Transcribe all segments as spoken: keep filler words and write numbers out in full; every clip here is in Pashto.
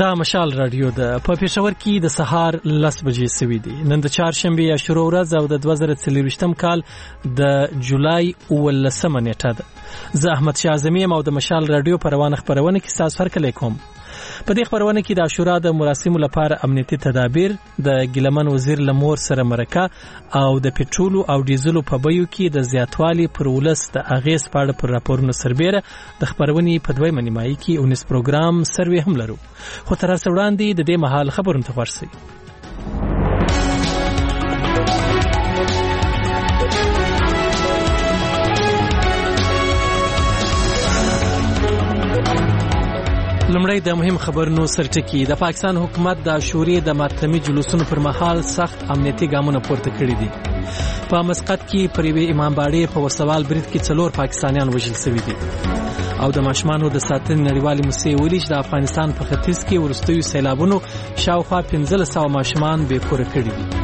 دا مشال رادیو ده په پېښور کې د سهار لس بجې سوي دي. نن د چهارشنبې یا شروع ورځ او د دوه زره څلوېښتم کال د جولای اوولسمه نیټه ده. زه احمد شاه اعظمي یم او د مشال رادیو په روانه خپرونه کې ستاسو هرکلی کوم. په دې خپرونه کې د عاشورا د مراسمو لپاره امنیتي تدابیر، د ګیلمن وزیر له مور سره مرکه او د پټرولو او ډیزلو په بیو کې د زیاتوالي پر ولس د اغېز په اړه پر راپورونو سربیره د خپرونې په دویمه نیمایي کې اونیس پروګرام سروې هم لرو. خو تر اوسه وړاندې د دې مهال خبرونه ته غوږ شئ. لمړی د مهم خبرونو سرټکی. د پاکستان حکومت د عاشورې د ماتمي جلوسونو پر مهال سخت امنیتي ګامونه پورته کړي دي. په مسقط کې پر یوې امامباړې په وسوال برید کې څلور پاکستانیان وژل شوي دي او د ماشومانو د ساتنې نړیوالې موسسې ویلي چې د افغانستان په ختیځ کې وروستیو سیلابونو شاوخوا پنځلس سوه ماشومان بې کوره کړي دي.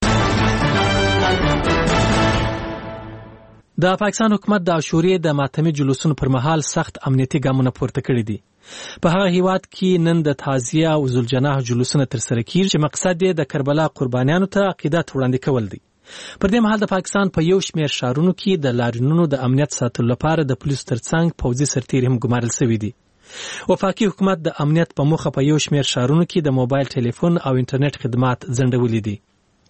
د پاکستان حکومت د عاشورې د ماتمي جلوسونو پر مهال سخت امنیتي ګامونه پورته کړي دي. په هغه هیواد کې نن د تعزیه او ذوالجناح جلوسونه ترسره کیږي چې مقصد یې د کربلا قربانیانو ته عقیدت وړاندې کول دي. پر دې مهال د پاکستان په یو شمېر ښارونو کې د لاریونونو د امنیت ساتلو لپاره د پولیسو ترڅنګ پوځي سرتیري هم ګمارل شوي دي. وفاقي حکومت د امنیت په موخه په یو شمېر ښارونو کې د موبایل ټلیفون او انټرنیټ خدمات ځنډولي دي.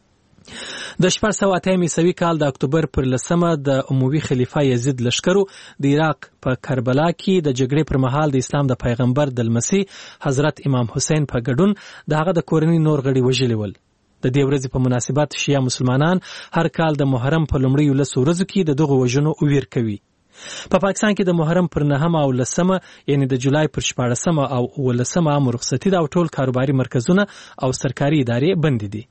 د شپږ سوه اته عیسوي کال د اکتوبر پر لسمه د اموي خلیفه یزید لشکرو د عراق په کربلا کې د جګړې پر مهال د اسلام د پیغمبر د لمسی حضرت امام حسین په ګډون د هغه د کورنۍ نور غړي وژلي ول. د دې ورځې په مناسبت شیعه مسلمانان هر کال د محرم په لومړیو لسو ورځو کې د دغو وژنو ویر کوي. په پا پاکستان کې د محرم پر نهمه او لسمه یعنی د جولای پر شپاړسمه او اوولسمه عام رخصتي ده او ټول کاروباري مرکزونه او سرکاري ادارې بندې دي.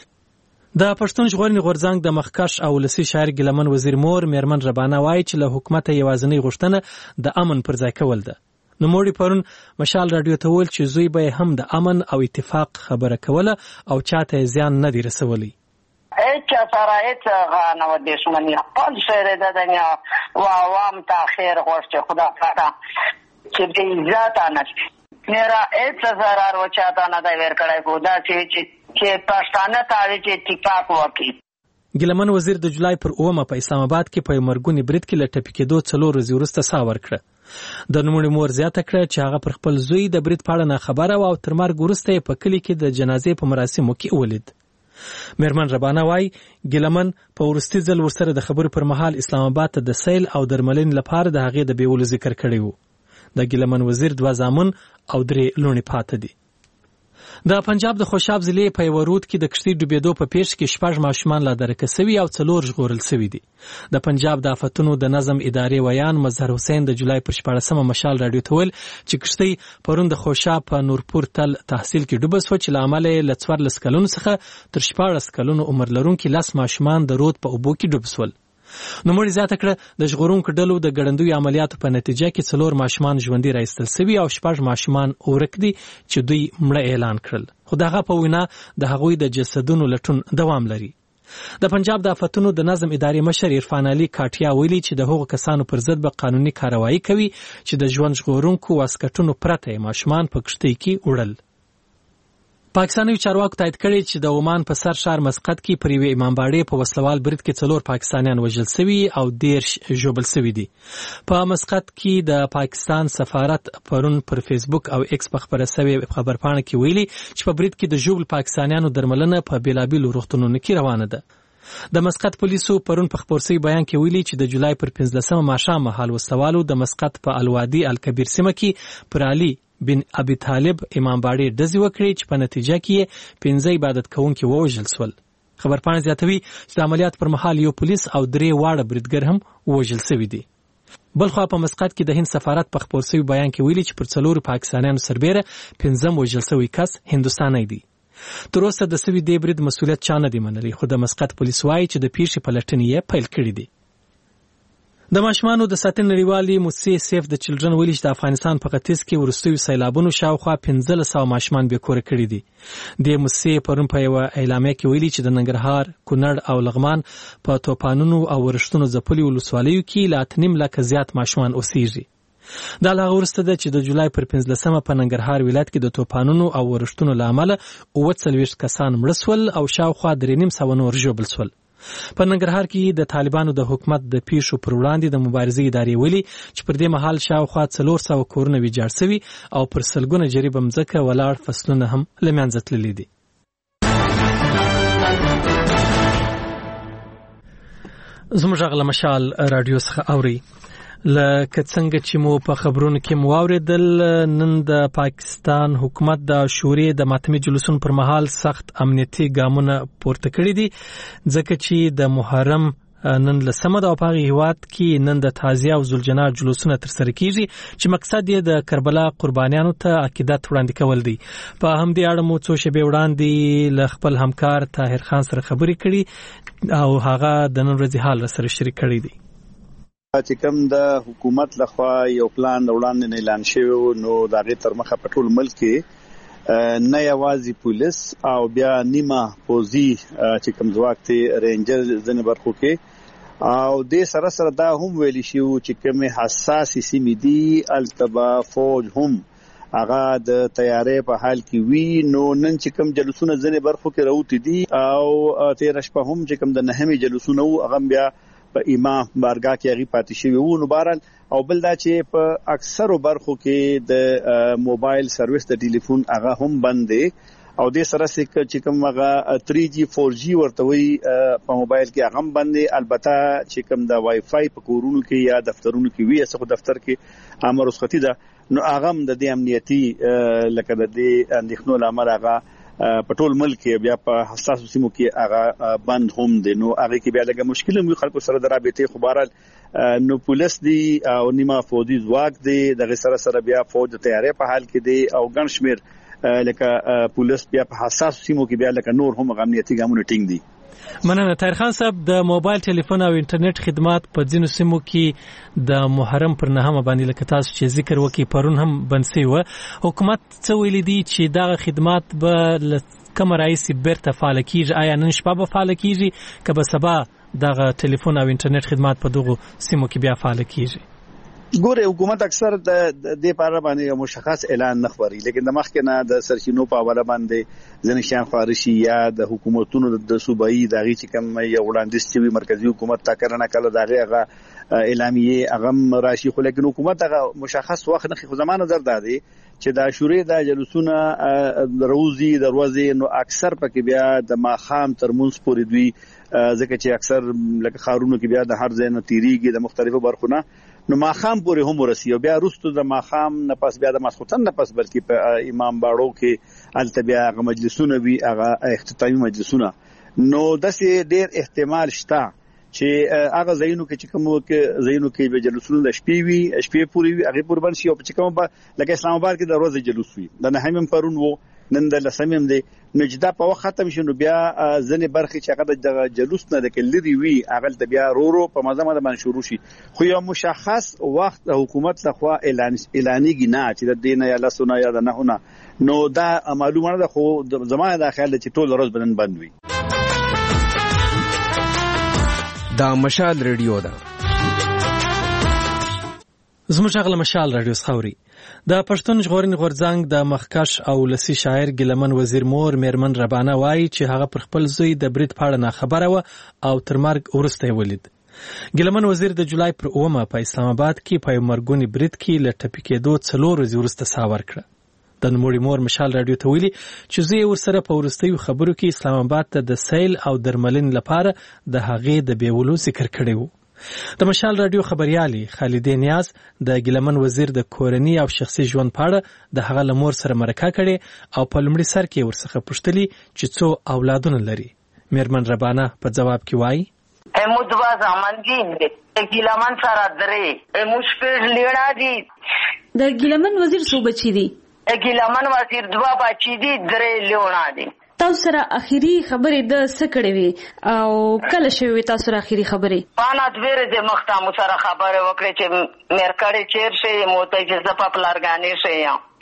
د پښتون ژغورنې غورځنګ د مخکښ او ولسي شاعر ګیلمن وزیر مور میرمن ربانه وایي چې له حکومته یوازینۍ غوښتنه د امن پر ځای کول ده. نوموړي پرون مشال رادیو ته وویل چې زوی به هم د امن او اتفاق خبره کوله او چاته زیان نه دی رسولی. هیچ سره هیچ نه و دشمنی خپل شعر دادنیا و عوام تاخیر غوشت خدا فتا چې د عزت نشي میرا هیچ ضرر و چاته نه دی ورکړی خدا چې چې پښتانه تاوی چې اتفاق وکړي. ګیلمن وزیر د جولای پر اومه په اسلام آباد کې په مرګونی برید کې له ټپي کېدو څلور ورځې وروسته ساه ورکړه. د نوموړي مور زیاته کړه چې هغه پر خپل زوی د برید په اړه ناخبره و او تر مرګ وروسته یې په کلي کې د جنازې په مراسمو کې ولید. میرمن ربانه وایي ګیلمن په وروستي ځل ورسره د خبرو پر مهال اسلام آباد ته د سیل او درملنې لپاره د هغې د بیولو ذکر کړی و. د ګیلمن وزیر دوه زامن او درې لوڼې پاته دي. د پنجاب د خوشاب ضلع په یوه رود کې د کښتۍ ډوبېدو په پیښ کې شپږ ماشومان لا درکه سوي او څلور ژغورل سوي دي. د پنجاب د آفتونو د نظم ادارې ویان مظهر حسین د جولای پر شپاړسمه مشال راډیو ته ویل چې کښتۍ پرون د خوشاب په نورپور تل تحصیل کې ډوبه سوه چې له امله یې له څوارلس کلونو څخه تر شپاړس کلونو عمر لرونکي لس ماشومان د رود په اوبو کې ډوب سول. نوموړي زیاته کړه د ژغورونکو ډلو د ګړندیو عملیاتو په نتیجه کې څلور ماشومان ژوندي راایستل سوي او شپږ ماشومان ورک دي چې دوی مړه اعلان کړل. خو د هغه په وینا د هغوی د جسدونو لټون دوام لري. د پنجاب د آفتونو د نظم ادارې مشر عرفان علي کاټیا ویلي چې د هغو کسانو پر ضد به قانوني کاروایی کوي چې د ژوند ژغورونکو واسکټونو پرته یې ماشومان په کښتۍ کې وړل. پاکستاني چارواکو تایید کړی چې د عمان په سر ښار مسقط کې پر یوې امامباړې په وسلوال برید کې څلور پاکستانیان وژل سوي او دېرش ژوبل سوي دي. په مسقط کې د پاکستان سفارت پرون پر فیسبوک او ایکس په خبره سوې خبرپاڼه کې ویلي چې په برید کې د ژوبل پاکستانیانو درملنه په بېلابېلو روغتونونو کې روانه ده. د مسقط پولیسو پرون په خپور شوي بیان کې ویلي چې د جولای پر پنځلسمه ماښام مهال وسلوالو د مسقط په الوادي الکبیر سیمه کې پر علي بن ابي طالب امامباړې ډزې وکړې چې په نتیجه کې یې پنځه عبادت کوونکي ووژل سول. خبرپاڼه زیاتوي چې د عملیات پر مهال یو پولیس او درې واړه بریدګر هم ووژل سوي دي. بلخوا په مسقط کې د هند سفارت په خپور شوي بیان کې ویلي چې پر څلورو پاکستانیانو سربیره پنځم وژل سوی کس هندوستانی دی. تر اوسه د سوي دې برید مسؤلیت چا نه دی منلی خو د مسقط پولیس وایي چې د پیښې پلټنې یې پیل کړي دي. د ماشومانو د ساتنې نړیوالې موسسې سیف د چلډرن ویلي چې د افغانستان په ختیځ کې وروستیو سیلابونو شاوخوا پنځلس سوه ماشومان بې کوره کړي دي. دې موسسې پرون په یوه اعلامیه کې ویلي چې د ننګرهار، کونړ او لغمان په توپانونو او ورښتونو ځپلي ولسوالیو کې له اته نیم لکه زیات ماشومان اوسېږي. دا لا ورسته ده چې د جولای پر پنځلسمه په ننګرهار ولایت کې د توپانونو او ورښتونو له امله اووه څلوېښت کسان مړه سول او شاوخوا درې نیم سوه نور ژوبل سول. په ننګرهار کې د طالبانو د حکومت د پیښو پر وړاندې د مبارزې ادارې ویلي چې پر دې مهال شاوخوا څلور سوه کورونه ویجاړ سوي او پر سلګونه جریبه مځکه ولاړ فصلونه هم له منځه تللي دي. زموږ غږ له مشال راډیو څخه اوري. لکه څنګه چې مو په خبرونو کې مو واورېدل، نن د پاکستان حکومت د شوري د ماتمي جلوسونو پر مهال سخت امنیتي ګامونه پورته کړي دي، ځکه چې د محرم نن لسمه ده او په هغه هیواد کې نن د تعزیه او ذوالجناح جلوسونه ترسره کیږي چې مقصد یې د کربلا قربانیانو ته عقیدت وړاندې کول دي. په همدې اړه مو څو شېبې وړاندې له خپل همکار طاهر خان سره خبرې کړي او هغه د نن ورځې حال سره شریک کړی دی. چې کوم د حکومت لخوا یو پلان وړاندې اعلان شوی نو د هغې تر مخه په ټول ملک کې نه یوازې پولیس او بیا نیمه پوځي چې کوم ځواک دی رینجر ځینې برخو کې او دې سره سره دا هم ویلي شو چې کومې حساسې سیمې دي هلته به فوج هم هغه د تیارې په حال کې وي. نو نن چې کوم جلوسونه ځینې برخو کې راوتي دي او تېره شپه هم چې کوم د نهمې جلوسونه وو هغه بیا په امام بارګاه کې هغه پاتې شوی وو. نو بهرحال او بل دا چې په اکثرو برخو کې د موبایل سرویس د ټلیفون هغه هم بند دی او د سره چې کوم هغه تھری جی فور جی ورته وي په موبایل کې هغه هم بند دی. البته چې کوم د وای فای په کورونو کې یا دفترونو کې وي څه دفتر کې امر رخصتي ده نو هغه هم د دې امنیتي لکه د دې اندېښنو له امله هغه په ټول ملک کې بیا په حساسو سیمو کې هغه بند هم دي. نو هغه کې بیا لږه مشکل هم خلکو سره د رابطې خو بهرحال نو پولیس دی او نیمه فوجي ځواک دی دغه سره سره بیا فوج د تیارې په حال کې دی او ګڼ شمېر لکه پولیس بیا په حساسو سیمو کې بیا لکه نور هم امنیتي ګامونه ټینګ دي. مننه طاهر خان صاحب. د موبایل ټلیفون او انټرنیټ خدمات په ځینو سیمو کې د محرم پر نهمه باندې لکه تاسو چې ذکر وکړي پرون هم بند شوی و. حکومت څه ویلي دي چې دغه خدمات به کوم راځي بیرته فعال کیږي؟ آیا نن شپه به فعال کیږي که به سبا دغه ټلیفون او انټرنیټ خدمات په دغه سیمو کې بیا فعال کیږي؟ ګوره حکومت اکثر د دې لپاره باندې مشخص اعلان نه خوري، لیکن د مخکې نه د سرچینو په حواله باندې ځنې شیان خارشي یا د حکومتونو د صوبایي دغه چې کوم یو وړاندیز چې مرکزی حکومت تا کړنه کله دغه هغه اعلامیه هغه راشي، خو لیکن حکومت هغه مشخص وخت نه خو زمانه نظر دادي چې دا شوري د جلوسونه روزي دروازې نو اکثر پکې بیا د ماخام تر منځ پورې دوی ځکه چې اکثر لکه خارونو کې بیا د هر ځای نه تیریږي د مختلفو برخونه نو ماخام پورې هم ورسي او بیا وروسته د ماخام نه پس بیا د ماسخوتن نه پس بلکې په امام باړو کې هلته بیا هغه مجلسونه وي هغه اختتامي مجلسونه. نو داسې ډېر احتمال شته چې هغه ځایونو کې چې کوم کې ځایونو کې به جلوسونه د شپې وي شپې پورې وي هغه قربان شي او چې کوم به لکه اسلام آباد کې د ورځې جلوس وي د نهمم پرون وو نن د لسمم دی نو چې دا په وخت ختم شي نو بیا ځنې برخې چې هغه د جلوس نه د کلري وي هغه د بیا رورو په مزه مده باندې شروع شي. خو یو مشخص وخت د حکومت لخوا اعلان اعلانېږي نه چې د دینه یا لسونه یا د نهونه نو دا معلومه نه ده، خو زمانه د خیال چې ټول ورځ بدن بند وي. دا مشال ریډیو ده. زموږ غږ مشال راډیو خوري. د پښتون ژغورنې غورځنګ د مخکش او لسی شاعر ګلمن وزیر مور میرمن ربانه وایي چې هغه پر خپل زوی د برید په اړه ناخبره و او تر مرګ وروسته یې ولید. ګلمن وزیر د جولای پر اومه په اسلام آباد کې په مرګونی برید کې له ټپي کېدو څلور ورځې وروسته ساه ورکړه. د نوموړي مور مشال راډیو ته ویلي چې زوی ورسره په وروستیو خبرو کې اسلام آباد ته د سیل او درملنې لپاره د هغې د بیولو ذکر کړی و. د مشال راډیو خبريالي خالدې نیاز د ګلمن وزیر د کورنۍ او شخصي ژوند په اړه د هغه له مور سره مرکه کړې او په لومړي سر کې ورڅخه پوښتلي چې څو اولادونه لري. میرمن ربانه په جواب کې وایي امو دوا زمانګین دې ګلمن سره درې امو شپږ لیړا دي. د ګلمن وزیر څو بچی دي؟ ګلمن وزیر دوا بچی دي درې لیړا دي. تاسو سره اخیری خبرې د څه کړې وي او کله شوې تاسو سره اخیری خبرې؟ پانا دویره د مخته مو سره خبره وکړې چې مرکړې چیر شي مو ته چې زپا پلارګانې شي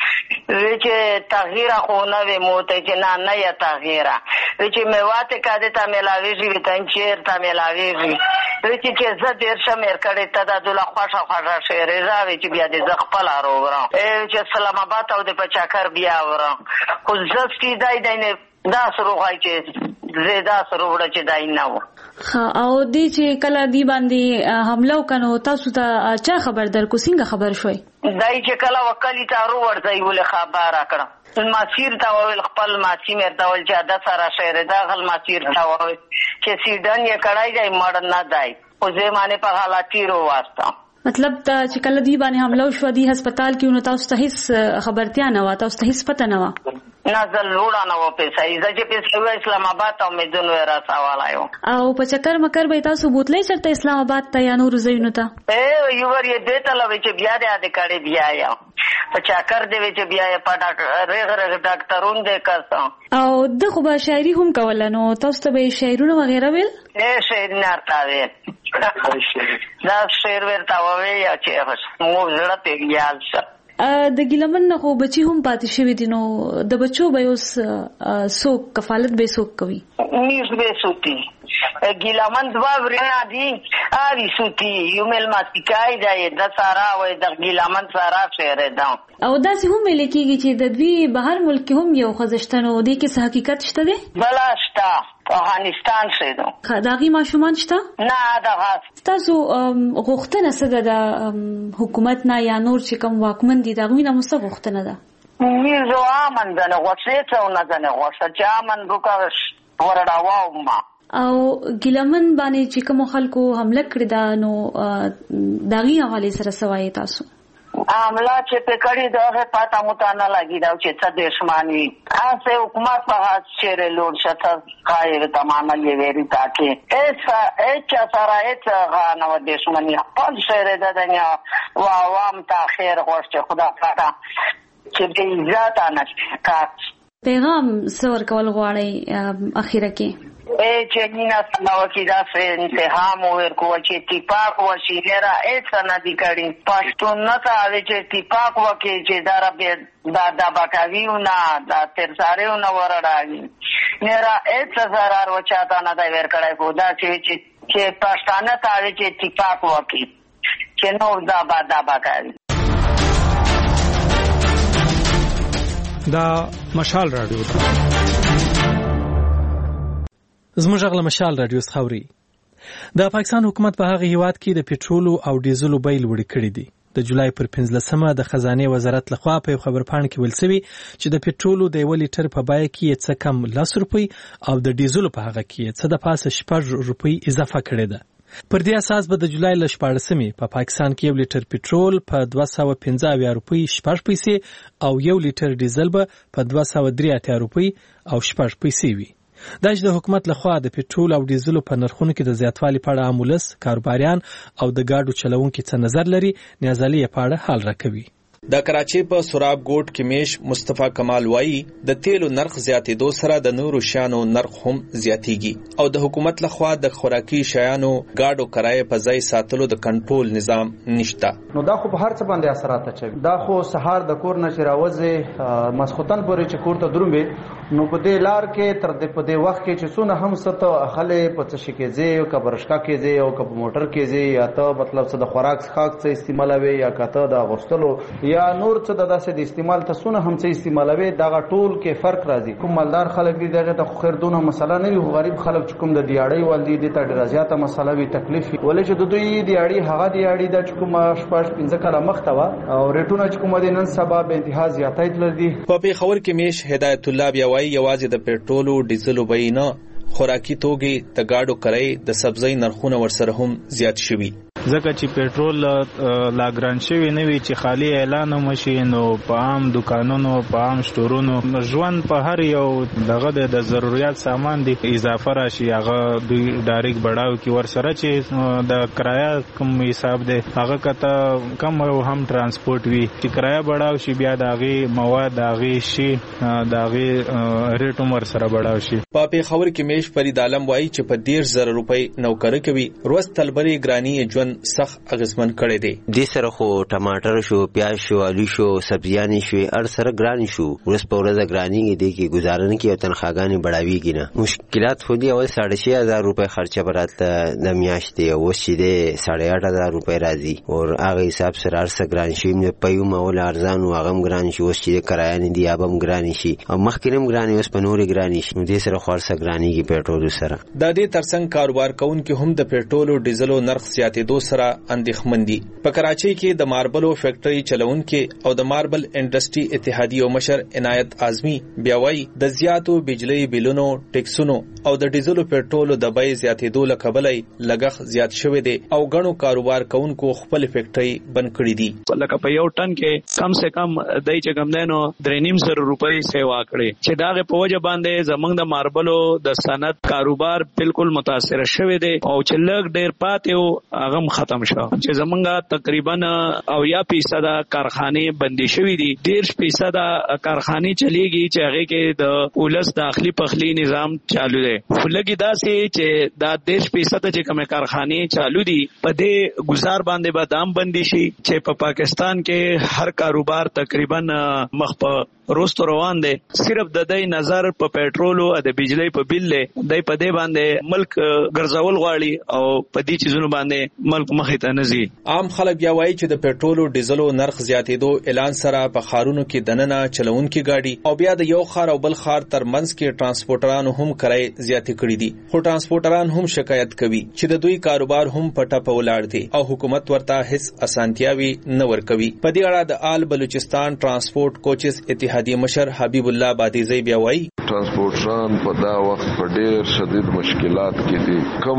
چې تغییر خو نه وي موته چې نه نه یا تغییر چې میوات کاده تا ملاویږي وتنچیر تا ملاویږي چې زه ډیر شمیر کړي ته د دوله خوښه خوښه شعر راوي چې بیا دې خپل اورم چې اسلام آباد او د پچاکر بیا اورم خو زه سیدای دینه دا سروغای چې زیاده سروړه چې دای نه و او دې چې کله دی باندې حمله وکړو تاسو ته چا خبر درکو څنګه خبر شوي دای چې کله وکلی تارو ورځي ول خبر راکړه ماسیر تا ویل خپل ماسی مرته ول چې د سره شهر داخل ماسیر تا ویل چې سیدن یې کړای دی مړ نه دی او زه معنی په حالاتي رو واسطه مطلب دا چې کله دی باندې حمله وشو دی هسپتال کې نو تاسو ته هیڅ خبرتیا نه و تاسو ته هیڅ پته نه و نازل لوړه نه و پیسې زه چې پیسې اسلام آباد ته مې دونو راځوالایو او په چکر مکر به تاسو بوتلې چرته اسلام آباد ته یا نور زینو ته اے یو ور یې دته لوي چې بیا دې اده کړي بیا یا په چکر دی چې بیا یې پټا رغ رغ ډاکټرون دې کړه او د خو به شاعري هم کول نو تاسو ته به شعرونه وغیرہ ویل اے شعر نه ارتاوي دا شعر ورته وایي چې مو زړه پیګیال شه د ګیلمن نه خو بچي هم پاتې شوی دي نو د بچو به اوس څوک کفالت به څوک کوي نیس به سوتی ګیلمن دوا ورنا دي اوی سوتی یو مل ماتیکای دی د سارا وای د ګیلمن سارا شعر دا او دا چې هم لیکيږي چې د دوی بهر ملک هم یو خزشتنو دی کې څه حقیقت شته دی بلا شته افغانستان شه دو داغي ماشومان شته نه دا تاسو غوښتنه څه ده حکومت نه یا نور چې کوم واکمن دي داغوی نه مست غوښتنه ده میزو امن ده غوښته څه نه ده غوښته چې امن وکړش ورډاو ما او ګیلمن باندې چې کوم خلکو حمله کړی دا نو داغي حواله سره سوای تاسو عامله چې په کړي دغه پاته متانه لګی دا چې څه دښمنی اسه حکومت په هڅه چیرې لور شته قایره تماما یې ویری تاکي ایسا اچ سره اچ غانو دښمنی خپل شهر د دنیا او عوام ته خیر غوښته خدا پاته چې دې عزت انه کا پیغام سور کول غواړي اخیره کې اے چنینا سماو کی دا سے انتهام ورکو چې اتفاق وشي لرا ایسا ندی کړي پښتون نه تا چې اتفاق وکي چې دا رب دا دا بکاویو نه دا تر سارهو نه ورړاږي لرا ایسا zarar وچاته نه دا ور کړای کو دا چې چې پښتانه تا چې اتفاق وکي چې نو دا با دا بکاوی دا مشال رادیو زموږ غل مشال رادیو خوري د پاکستان حکومت په هغه هیواد کې د پټرول او ډیزل بیل وړي کړی دي د جولای پر پنځلسمه د خزانه وزارت لخوا په خبر پاڼه کې ویل شوی چې د پټرول د یو لیټر په بیه کې څه کم لس روپۍ او د ډیزل په هغه کې څه د پاسه شپږ روپۍ اضافه کړې ده پر دې اساس به د جولای ل شپاړسمې په پاکستان کې یو لیټر پټرول په دوه سوه پنځه اویا روپۍ شپږ پیسې او یو لیټر ډیزل به په دوه سوه درې اتیا روپۍ او شپږ پیسې وي دا چې د حکومت لخوا د پټرول او ډیزل په نرخونو کې د زیاتوالي په اړه عامولس کاروباریان او د گاډو چلوونکو څه نظر لري نیازالي په اړه حال راکوي د کراچۍ په سوراب ګوټ کې میش مصطفی کمال وایي د تیلو نرخ زیاتېدو سره د نورو شیانو نرخ هم زیاتېږي او د حکومت لخوا د خوراکي شیانو گاډو کرایه په ځای ساتلو د کنټرول نظام نشته نو دا خو په هر څه باندې اثرات اچوي دا خو سهار د کور نه چې راوځي مسخوتن پورې چې کور ته درومې نو په دې لار کې تر دې په دې وخت کې چې څونه هم ست خلې په څه کې ځي او کبرشکا کې ځي او کب موټر کې ځي یا ته مطلب څه د خوراک خاص څه استعمالوي یا کته د غوستلو یا نور څه د داسې د استعمال ته څونه هم څه استعمالوي دا ټول کې فرق راځي کوم مالدار خلک دي دغه ته خیر دونه مسله نه وي غریب خلک چې کوم د دیاړي والدي دي ته ډیره زیاته مسله وي تکلیف ولې چې د دوی دیاړي هغه دیاړي د کوم شپږ پنځه کاله مخته او ریټونه چې کوم د نن سبا به انتها زیاتې لري په پیښور کې میش هدایت الله بیا وایي یوازې د پټرول او ډیزل بیه خوراکي توګي د گاډو کرای د سبزی نرخونه ورسره هم زیات شوي ځکه چې پټرول لا ګران شوی نه وي چې خالی اعلان وشي نو په عام دکانونو په عام سٹورونو ژوند په هر یو دغه د ضرورت سامان دی اضافه راشي هغه دوی ډایرک بڑاو کی ورسره چې د کرایه کوم حساب دی هغه کته کم هم ترانسپورت وی چې کرایه بڑاو شي بیا دغه مواد دغه شي دغه ریټ هم ورسره بڑاو شي په پیښور کې میش فرید عالم وایي چې په ډیر زره روپۍ نوکر کوي روز تلبري ګرانی ژوند سخت اغیزمن کړی دی. د سره خو ټماټر شو، پیاز شو، آلو شو، سبزیانې شو، هر سره ګران شو. ورځ په ورځ ګرانیږي دی کې گزاره نه کوي او تنخواګانې بړاویږي نه. مشکلات خو دي. اول ساڑھے چھ ہزار روپے خرچه براتله د میاشتې، اوس چې دی ساڑھے آٹھ هزار روپے راځي او هغه حساب سره هر څه ګران شي. د پیو مول ارزان او هغه ګران شي. اوس چې کرایه نه دی هغه ګران شي او مخکې هم ګران اوس په نورې ګران شي. نو دې سره خو هر څه ګرانیږي پېټرول سره. د دې ترڅنګ کاروبار کوونکي هم د پېټرول او ډیزلو نرخ زیاتېدو سره اندېښمن دي. په کراچۍ کې د ماربلو فیکټري چلونکي او د ماربل انډستري اتحادیې مشر عنایت اعظمي بیا وایي د زیاتو بجلی بیلونو، ټیکسونو او د ډیزلو پېټرولو د بیې زیاتېدو له کبله لګښت زیات شوی دی او ګڼو کاروبار کوونکو خپل فیکټري بند کړي دي. لکه په یو ټن کې کم سے کم دای چې کم دینو درې نیم سر روپۍ سیوا کړي چې داغه په وجه باندې زمنګ د ماربلو د صنعت کاروبار بالکل متاثر شوی دی او چې لږ ډیر پاتې او هغه ختم شو چې زمنګ تقریبا او یا فیصد کارخانه بندي شوی دي. ډیر فیصد کارخانه چلیږي چې هغه کې د پولیس داخلي پخلی نظام چالو دی. فلګي دا سي چې دا دیش فیصد چې کومه کارخانه چالو دي په دې گزار باندې به دام بندي شي چې په پاکستان کې هر کاروبار تقریبا مخ په روستو روان دي. صرف د دې نظر په پېټرول او د بجلی په بیل له دای په دې باندې ملک ګرځول غواړي او په دې چیزونو باندې ملک مخې ته نزي. عام خلک بیا وایي چې د پېټرول او ډیزلو نرخ زیاتېدو اعلان سره په خارونو کې دننه چلونکي گاډي او بیا د یو خار او بل خار ترمنځ کې ترانسپورټرانو هم کرای زیاتې کړې دي. خو ترانسپورټران هم شکایت کوي چې د دوی کاروبار هم پټه په ولاړ دي او حکومت ورته هیڅ اسانتیاوي نه ورکوي. په دې اړه د آل بلوچستان ترانسپورټ کوچز اتحادیې مشر حبیب الله بادیزی بیا وایي ترانسپورټران په دا وخت په ډېر شدید مشکلات کې دي. کوم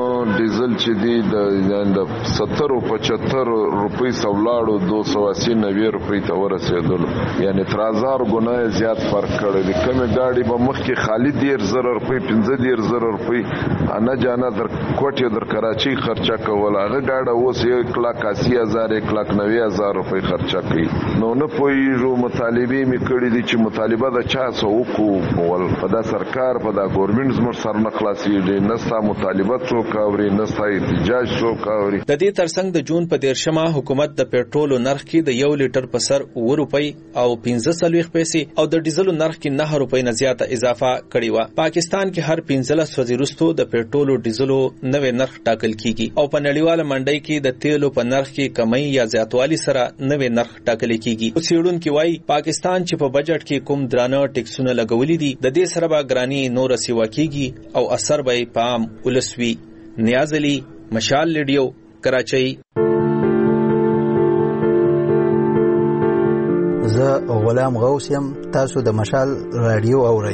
ډیزل چې دی د ستر او پچهتر روپۍ سولاړو دو سو اسی نوي روپۍ ته ورسېدل، یعنی تر هزار ګونه زیات فرق کړی دی. کومه ګاډي به مخکې خالی ډېر زر روپۍ پنځه ډېر زر روپۍ انا جانا در کوټه در کراچۍ خرچه کول، هغه ګاډه اوس یک لاک اسی هزار یک لاک نوي هزار روپۍ خرچه کوي. نو نه پوهېږو مطالبې مې کړي دي چې مطالبه د چا څه وکړو. ول په دا سرکار په دا ګورنمنت زموږ سر نه خلاصېږي، نه ستا مطالبه څوک اوري نه ستا احتجاج څوک اوري. د دې ترڅنګ د جون په دیرشمه حکومت د پېټرولو نرخ کې د یو لیټر په سر اوه روپۍ او پنځه څلوېښت پیسې او د ډیزلو نرخ کې نه روپۍ نه زیاته اضافه کړې وه. پاکستان کې هر پنځلس ورځې وروسته د پېټرولو ډیزلو نوی نرخ ټاکل کیږي او په نړیواله منډۍ کې د تیلو په نرخ کې کمی یا زیاتوالي سره نوی نرخ ټاکل کیږي. څېړونکي وایي پاکستان چې په بجټ کې کوم درانه ټیکسونه لګولي دي د دې سره به ګراني نور سیوا کیږي او اثر به په عام ولس وي. نیاز علي، مشال ریډیو، کراچۍ. زه غلام غوث یم، تاسو د مشال رادیو اورئ.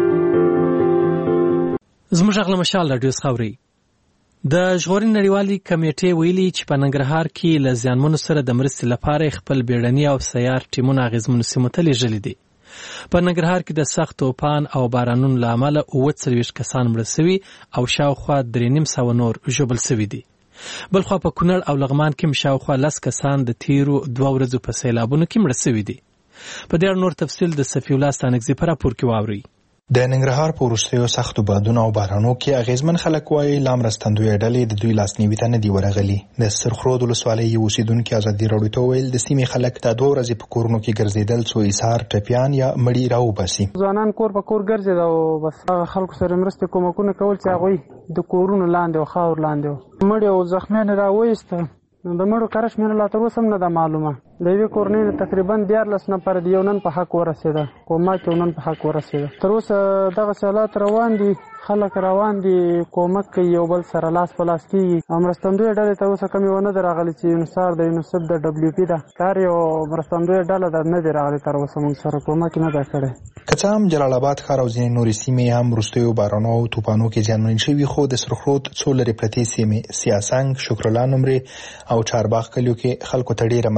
زموږ غل مشال رادیو خاوري. د ژغورنې نړیوالې کمیټې ویلي چې په ننګرهار کې له زیانمنو سره د مرستې لپاره خپل بیړني او سیار ټیمونه اغېزمنو سیمو ته لیږلي دي. په ننګرهار کې د سخت توپان او بارانونو له امله اووه څلوېښت کسان مړه سوي او شاوخوا درې نیم سوه نور ژوبل سوي دي. بلخوا په کونړ او لغمان کې هم شاوخوا لس کسان د تیرو دوه ورځو په سیلابونو کې مړه سوي دي. په دې اړه نور تفصیل د صفي الله ستانکزي په راپور کې واورئ. د ننګرهار په وروستیو سختو بادونو او بارانو کې اغیزمن خلک وایي لا مرستندویه ډلې د دوی لاسنیوي ته نه دي ورغلي. د سرخرود ولسوالۍ یو اوسېدونکي ازادي راډیو ته وویل د سیمې خلک دا دوه ورځې په کورونو کې ګرځېدل څو ایثار ټپیان یا مړي راوباسي. ځوانان کور په کور ګرځېدل او بس هغه خلکو سره مرستې کومکونه کول چې هغوی د کورونو لاندې او خاور لاندې مړي او زخمیان راوایسته. د مړو کره شمېره لا تر اوسه هم نه ده معلومه. د یوې کورنۍ نه تقریبا دیارلس نفره د یو نن په حق ورسېده، کومک یو نن په حق ورسېده. تر اوسه دغسې حالات روان دي، خلک روان دي، کومک کوي، یو بل سره لاس په لاس کېږي. او مرستندویه ډلې تر اوسه کمې ونه ده راغلې چې یونسار د یونیسف د ډبلیو پي ده کار یو مرستندویه ډله ده نه دی راغلې تر اوسه موږ سره کومک نه ده کړی. که څه هم جلال آباد ښار او ځینې نورې سیمې هم وروستیو بارانو او طوفانو کې زیانمنې شوي، خو د سرخرود څو لرې پرتې سیمې سیاسنګ، شکرالله نمرې او چارباغ کلیو کې خلکو ته ډېره مرګ ژوبله او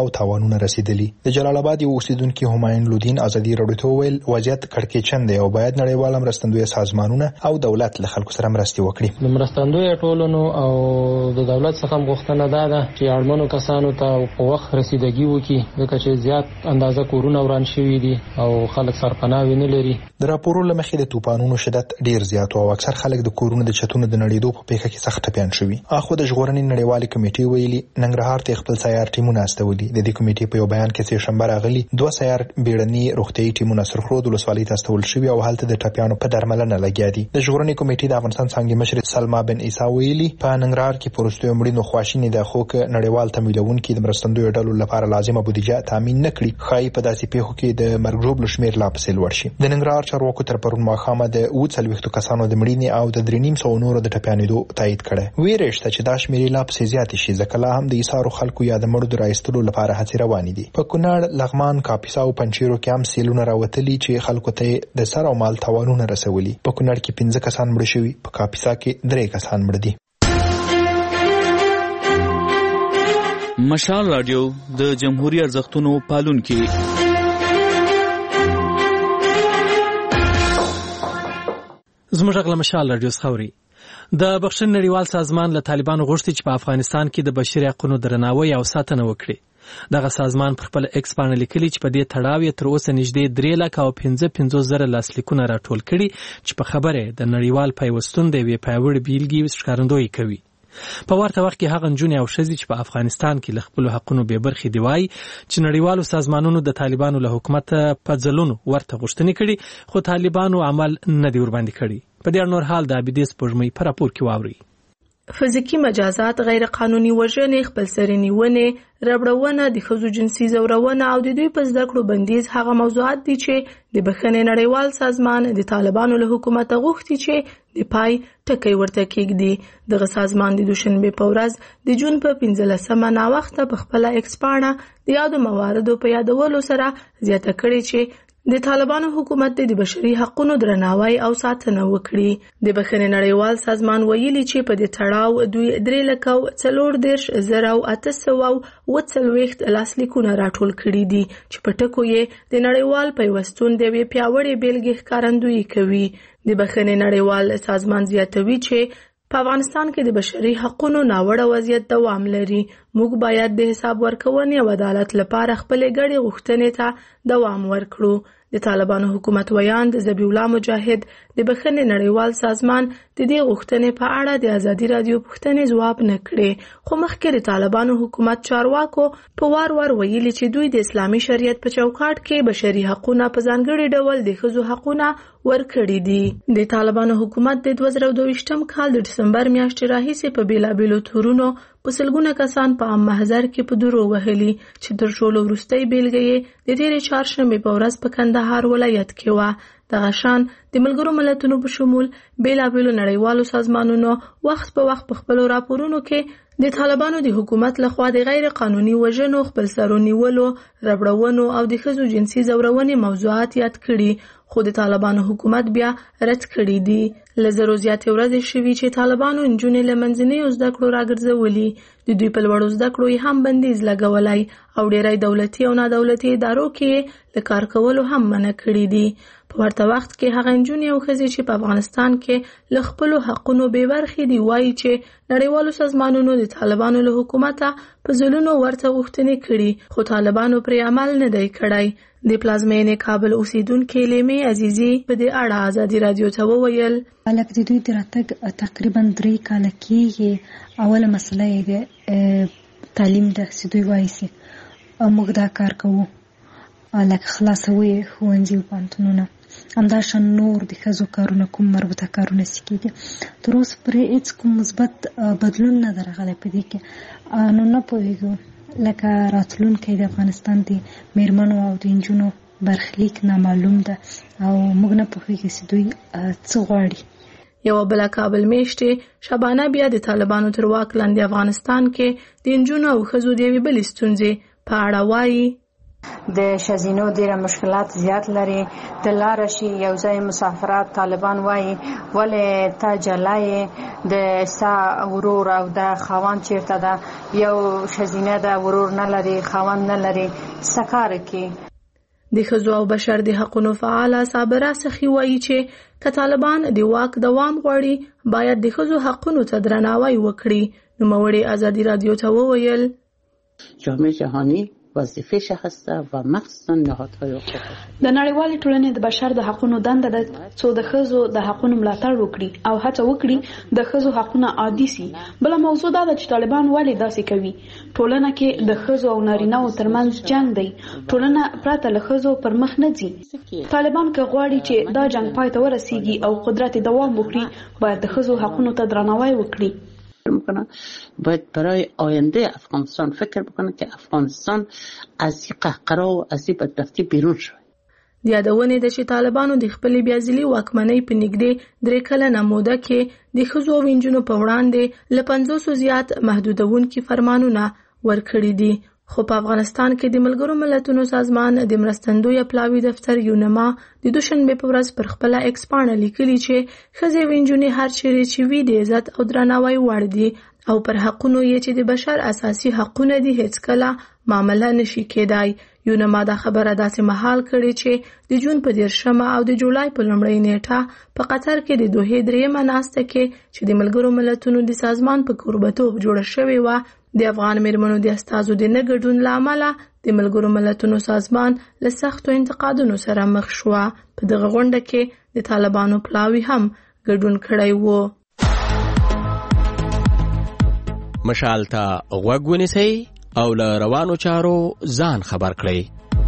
او تاوانونه رسیدلي. د جلال آباد یو اوسیدونکو همایون لودین ازادي راډیو ته ویل وضعیت کړکېچن دی او باید نړیوال مرستندوی سازمانونه او دولت له خلکو سره مرستې وکړي. د مرستندوی ټولنو او د دولت څخه غوښتنه ده چې اړمنو کسانو ته په وخت رسیدګي وکړي ځکه چې زیات اندازه کورونه وران شوي دي او خلک سرپناه نه لري. د راپورونو له مخې د طوفانونو شدت ډیر زیات او اکثر خلک د کورونو د چتونو د نړیدو په پیښه کې سخت ټپيان شوي. اخو د ژغورنې نړیوالې کمیټې ویلي ننګرهار ته خپل سیار ټیمونه استولي. د دې کمیټې په یو بیان کې چې شنبه راغلي دوه سیار بیړني روغتيایي ټیمونه سرخرود ولسوالۍ ته استول شوي او هلته د ټپيانو په درملنه لګیا دي. د ژغورنې کمیټې د افغانستان څنګه مشر سلما بن عیسی ویلي په ننګرهار کې پروستو مړینو خواشینی د خوک نړیوال تمویلونکو د مرستندوی ډلو لپاره لازمه بودیجه تامین نکړي خای په داسې پیښو کې د مرګ ژوبل شمیر لا پسې لوړ شي. د ننګرهار چارواکو تر پرون ماښامه د اوه څلوېښتو کسانو د مړینې او د درې نیم سوه نورو د ټپيانېدو تایید کړی. ویرشته چې دا شمیر لا پسې زیات شي ځکه لا هم د ایثارو خلکو یا د مړو د راایستلو لپاره هڅې روانې دي. په کونړ، لغمان، کاپیسا او پنجشیرو کې هم سیلونه راوتلي چې خلکو ته د سر او مال تاوانونه رسولي. په کونړ کې پنځه کسان مړه شوي، په کاپیسا کې درې کسان مړه دي. مشال رادیو د جمهوریت ارزښتونو پالونکي. زموږ غل مشال رادیو خوري. د بخښن نړیوال سازمان له طالبانو غوښتي چې په افغانستان کې د بشري حقوقو درناوی او ساتنه وکړي. دغه سازمان پر خپل ایکس باندې لیکلي چې په دې تړاو یې تر اوسه نږدې درې لک او پنځه پنځوس زره لاسلیکونه راټول کړي چې په خبره د نړیوال پیوستون د یوې پیاوړې بیلګې ښکارندویي کوي. په ورته وخت کې هغه نجونې او ښځې چې په افغانستان کې له خپلو حقونو بې برخې دي وایي چې نړیوالو سازمانونو د طالبانو له حکومته په ځلونو ورته غوښتنې کړي خو طالبانو عمل نه دی ورباندې کړی. په دې نور حال د عابدې سپوږمۍ په راپور کې واوري. فزیکی مجازات، غیر قانوني وژنې، خپلسري نیونې، ربړونه، د ښځو جنسي ځورونه او د دوی په زده کړو بندیز هغه موضوعات دي چې د بخښنې نړیوال سازمان د طالبانو له حکومت غوښتي چې د پای ټکی ورته کېږدي. دغه سازمان د دوشنبې په ورځ د جون په پنځلسمه ناوخته په خپله ایکس پاڼه د یادو مواردو په یادولو سره زیاته کړې چې د طالبانو حکومت د بشري حقوقو درناوی او ساتنه وکړي. د بخښنې نړیوال سازمان ویلي چې په دې تړاو دوی درې لک او څلور دېرش زره او اته سوه او اوه څلوېښت لاسلیکونه راټول کړي دي چې په ټکو یې د نړیوال پیوستون د یوې پیاوړې بیلګې ښکارندویي کوي. د بخښنې نړیوال سازمان زیاتوي چې په افغانستان کې د بشري حقوقو ناوړه وضعیت دوام لري. موږ باید د حساب ورکونې او عدالت لپاره خپلې ګډې غوښتنې ته دوام ورکړو. د طالبانو حکومت ویاند ذبیح الله مجاهد د بخښنې نړیوال سازمان د دې غوښتنې په اړه د ازادي رادیو پوښتنې ځواب نه کړې، خو مخکې د طالبانو حکومت چارواکو په وار وار ویلي چې دوی د اسلامي شریعت په چوکاټ کې بشري حقوقونه په ځانګړي ډول د ښځو حقوقونه ورکړي دي. د طالبانو حکومت د دوه زره دوه ویشتم کال د ډسمبر میاشتې راهیسې په بیلابیلو تورونو په سلګونه کسان په عام محضر کې په درو وهلي چې تر ټولو وروستۍ بیلګه یې د تېرې چهارشنبې په ورځ په کندهار ولایت کې وه. دغه شان د ملګرو ملتونو په شمول بیلابیلو نړیوالو سازمانونو وخت په وخت په خپلو راپورونو کې د طالبانو د حکومت لخوا د غیر قانوني وژنو، خپلسرو نیولو، ربړونو او د ښځو جنسي ځورونې موضوعات یاد کړي، خو د طالبانو حکومت بیا رد کړي دي. له زرو زیاتې ورځې شوي چې طالبانو نجونې له منځنیو زده کړو راګرځولي، د دوی په لوړو زده کړو یې هم بندیز لګولی او ډیری دولتي او نادولتي ادارو کې د کار کولو هم منع کړي دي. په ورته وخت کې هغه نجونې او ښځې چې په افغانستان کې له خپلو حقونو بې برخې دي وایي چې نړیوالو سازمانونو د طالبانو له حکومته په ځلونو ورته غوښتنې کړي، خو طالبانو پرې عمل نه دی کړی. د پلازمینې کابل اوسیدونکې لیمې عزیزي په دې اړه ازادي رادیو ته وویل هلک د دوی د راتګ تقریبا درې کاله کېږي. اوله مسله یې د تعلیم ده چې دوی وایي چې موږ دا کار کوو، لکه خلاصوي ښوونځي او پوهنتونونه، همداشان نور د ښځو کارونه کوم مربوطه کارونه چې کېږي. تر اوسه پرې هېڅ کوم مثبت بدلون نه دی راغلی په دې کې. نو نه پوهېږو لکه راتلونکی د افغانستان د میرمنو او د نجونو برخلیک نامعلوم ده او موږ نه پوهېږو چې دوی څه غواړي. یوه بله کابل میاشتې شبانه بیا د طالبانو تر واک لاندې افغانستان کې د نجونو او ښځو د یوې بلې ستونزې په اړه وایي د شزینو ډیره مشکلات زیات لري. د لار شي یو ځای مسافرات طالبان وایي ولې تا جلای د سا ورور او د خوان چیرته ده، یو شزینه ده ورور نه لري خوان نه لري سکار کی. د ښځو او بشر د حقونو فعاله صابره سخي وایي چې که طالبان د واک دوام غواړي باید د ښځو حقونو ته درناوی وکړي. نوموړي ازادي رادیو ته وویل جامعه جهانی وظیفه‌ش هسته و مخصوصا نهادهای حقوقی. د نړیوالې ټولنې د بشر د حقونو دنده ده څو د ښځو د حقونو ملاتړ وکړي او هڅه وکړي د ښځو حقونه عادي سي. بل موضوع دا ده چې طالبان ولې داسې کوي. ټولنه کې د ښځو او نارینه‌و ترمنځ جنگ دی. ټولنه پرته له ښځو پر مخ نه ځي. طالبان که غواړي چې دا جنگ پای ته ورسیږي او قدرت دوام وکړي باید د ښځو حقونو ته درناوی وکړي. میکنن باید برای آینده افغانستان فکر بکنه که افغانستان از این قهقرا و از این بدبختی بیرون شود. د یادونې ده چې طالبانو د خپلې بیازلي واکمنۍ په نږدې درې کلنه موده کې د ښځو او نجونو په وړاندې له پنځوسو زیات محدودونکي فرمانونه ورکړي دي. خو په افغانستان کې د ملګرو ملتونو سازمان د مرستندوی پلاوي دفتر یونما د دوشنبه په ورځ پر خپل ایکس پاڼه لیکلي چې ښځې او نجونې هر چیرې چې وي د عزت او درناوي وړ دي او پر حقونو یې چې د بشر اساسي حقونه دي هیڅ کله معامله نشي کېدای. یونما دا خبره داسې مهال کړي چې د جون په دیرشمه او د جولای په لومړۍ نیټه په قطر کې د دوحې دریمه ناسته کې چې د ملګرو ملتونو د سازمان په کوربتوب جوړه شوې وه د افغان میرمنو د استازو د نه ګډون له امله د ملګرو ملتونو سازمان له سختو انتقادونو سره مخ شوه. په دغه غونډه کې د طالبانو پلاوي هم ګډون کړی و. مشال ته غوږ ونیسئ او له روانو چارو ځان خبر کړئ.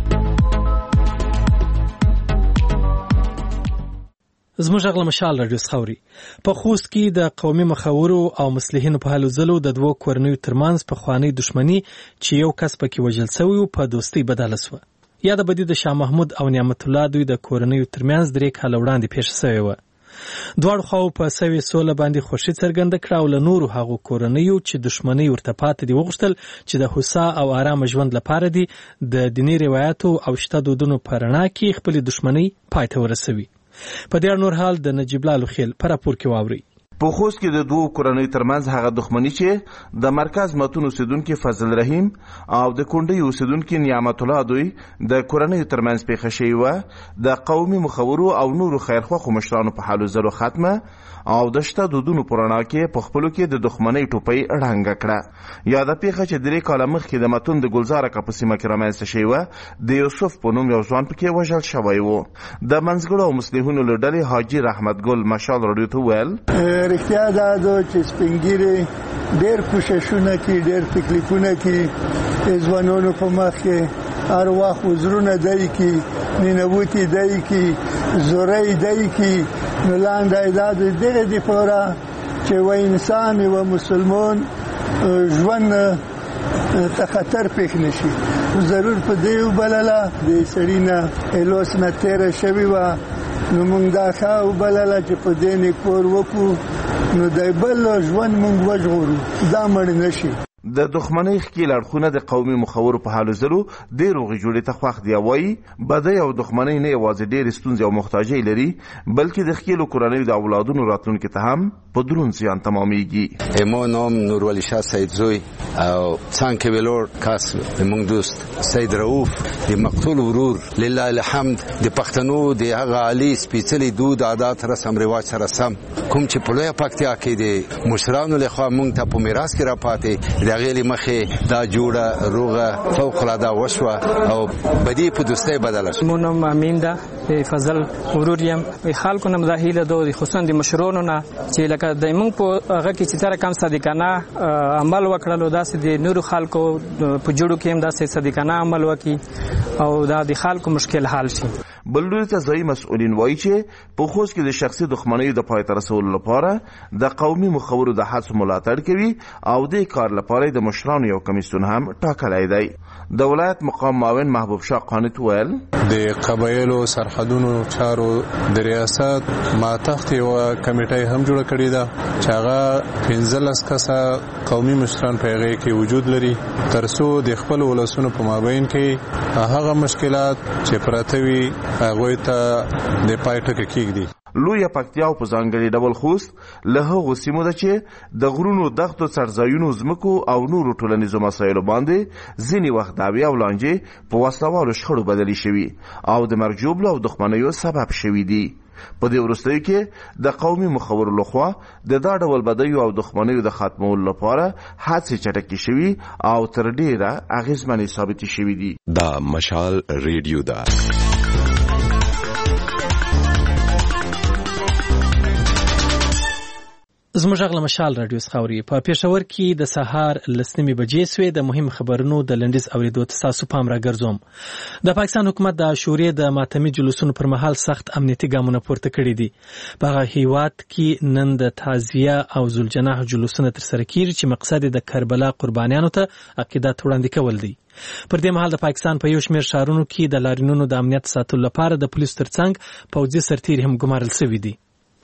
زموږ غږ له مشال راډیو څخه اوري. په خوست کې د قومي مخورو او مصلحینو په هلو ځلو د دوو کورنیو ترمنځ پخوانۍ دښمني چې یو کس پکې وژل سوی و په دوستۍ بدله سوه. یاده بدي د شاه محمود او نعمت الله دوی د کورنیو ترمنځ درې کاله وړاندې پیښه سوې وه. دواړو خواو په سوې سوله باندې خوښي څرګنده کړه او له نورو هغو کورنیو چې دښمنۍ ورته پاتې دي وغوښتل چې د هوسا او آرامه ژوند لپاره دي د دیني روایاتو او شته دودونو په رڼا کې خپلې دښمنۍ پای ته ورسوي. په دې اړه نور حال د نجیب الله لوخیل په راپور کې واورئ. په خوست کې د دوو کورنیو ترمنځ هغه دښمني چې د مرکز متون اوسیدونکي فضل رحیم او د کونډۍ اوسیدونکي نعمت الله دوی د کورنیو ترمنځ پیښه شوې وه د قومي مخورو او نورو خیرخواهو مشرانو په هلو ځلو ختمه او د شته دودونو په رڼا کې په خپلو کې د دښمنۍ ټوپۍ ړنګه کړه. یاده پیښه چې درې کاله مخکې د متون د ګلزاره په سیمه کې رامنځته شوې وه د یوسف په نوم یو ځوان پکې وژل شوی و. د منځګړو او مصلحینو له ډلې حاجي رحمت ګل مشال راډیو ته وویل رښتیا دا ده چې سپین ږیري ډېر کوششونه کوي ډېر تکلیفونه کوي د ځوانانو په مخ کې هر وخت وزرونه دی کوي ننوتي دی کوي زوری دی کوي نو لاندې دا د دغه دپاره چې و انسان و مسلمان ژوند ته خطر پېښ نه شي ضرور په دې وبلله د سړي نه هلوس نه تېره شوې وه نو موږ دا ښه وبلله چې په دې نه کور وکړو نو د بل ژوند موږ وژغورو دا مړ نه شي. د دښمنۍ ښکېل اړخونه د قومي مخورو په هلو ځلو ډېر روغې جوړې ته خوښ دي. وایي بدۍ او دښمنۍ نه یوازې ډېرې ستونزې او محتاجۍ لري بلکې د ښکېلو کورنیو د اولادونو راتلونکي ته هم په دروند زیان تمامیږي. ما نام نورولی شاه سید زوی او څنګه ویلور کاس موږ دوست سید رؤوف د مقتول ورور لله الحمد د پښتنو د هغه عالی سپېڅلي دود عادات رسم رواج سره سم کوم چې په لویه پکتیا کې د مشرانو لخوا موږ ته په میراث کې راپاتې د هغې له مخې دا جوړه روغه فوق العاده وشوه او بدي په دوستۍ بدله شوه. مو نوم امین ده د فضل ورور یم. خلکو نه دا هیله ده خصوصا د مشرانو نه چې لکه د موږ په هغه کې چې تر کم صادقانه عمل وکړلو داسې د نورو خلکو په جوړو کې هم داسې صادقانه عمل وکړي او دا د خلکو مشکل حل شي. بل لوري ته ځایي مسؤلین وایي چې په خوست کې د شخصي دښمنیو د پای ته رسولو لپاره د قومي مخورو د هڅو ملاتړ کوي او د کار لپاره ولسوالۍ د مشرانو یو کمیسیون هم ټاکلی دی. د ولایت مقام معاون محبوب شاه قانت ویل د قبایلو سرحدونو چارو د ریاست ماتحت یو کمیټه هم جوړه کړې ده چې هغه پنځلس کسه قومي مشران په هغه کې وجود لري ترڅو د خپل ولسونو په مابین کې هغه مشکلات چې پراته وي هغه ته د پای ټکی کېږدي. لویه پکتیا په ځانګړي ډول خوست له هغو سیمو ده چې د غرونو دښتو څړځایونو ځمکو او نورو ټولنیزو مسایلو باندې ځینې وخت دعوې او لانجې په وسلوالو شخړو بدلې شوي او د مرګ ژوبلو او دښمنیو سبب شوي دي. په دې وروستیو کې د قومي مخورو لخوا د دا ډول بدیو او دښمنیو د ختمولو لپاره هڅې چټکې شوي او تر ډیره اغېزمنې ثابتې شوي دي. دا مشال ریډیو ده. زموږ غږ له مشال رادیو څخه اوري. په پېښور کې د سهار لسنیمې بجې سوې. د مهم خبرونو د لنډیز اورېدو ته ستاسو پام راګرځوم. د پاکستان حکومت د عاشورې د ماتمي جلوسونو پر مهال سخت امنیتي ګامونه پورته کړي دي. په هغه هیواد کې نن د تعزیه او ذوالجناح جلوسونه ترسره کیږي چې مقصد د کربلا قربانیانو ته عقیدت وړاندې کول دي. پر دې مهال د پاکستان په یو شمېر ښارونو کې د لاریونونو د امنیت ساتلو لپاره د پولیسو ترڅنګ پوځي سرتیري هم ګمارل شوي دي.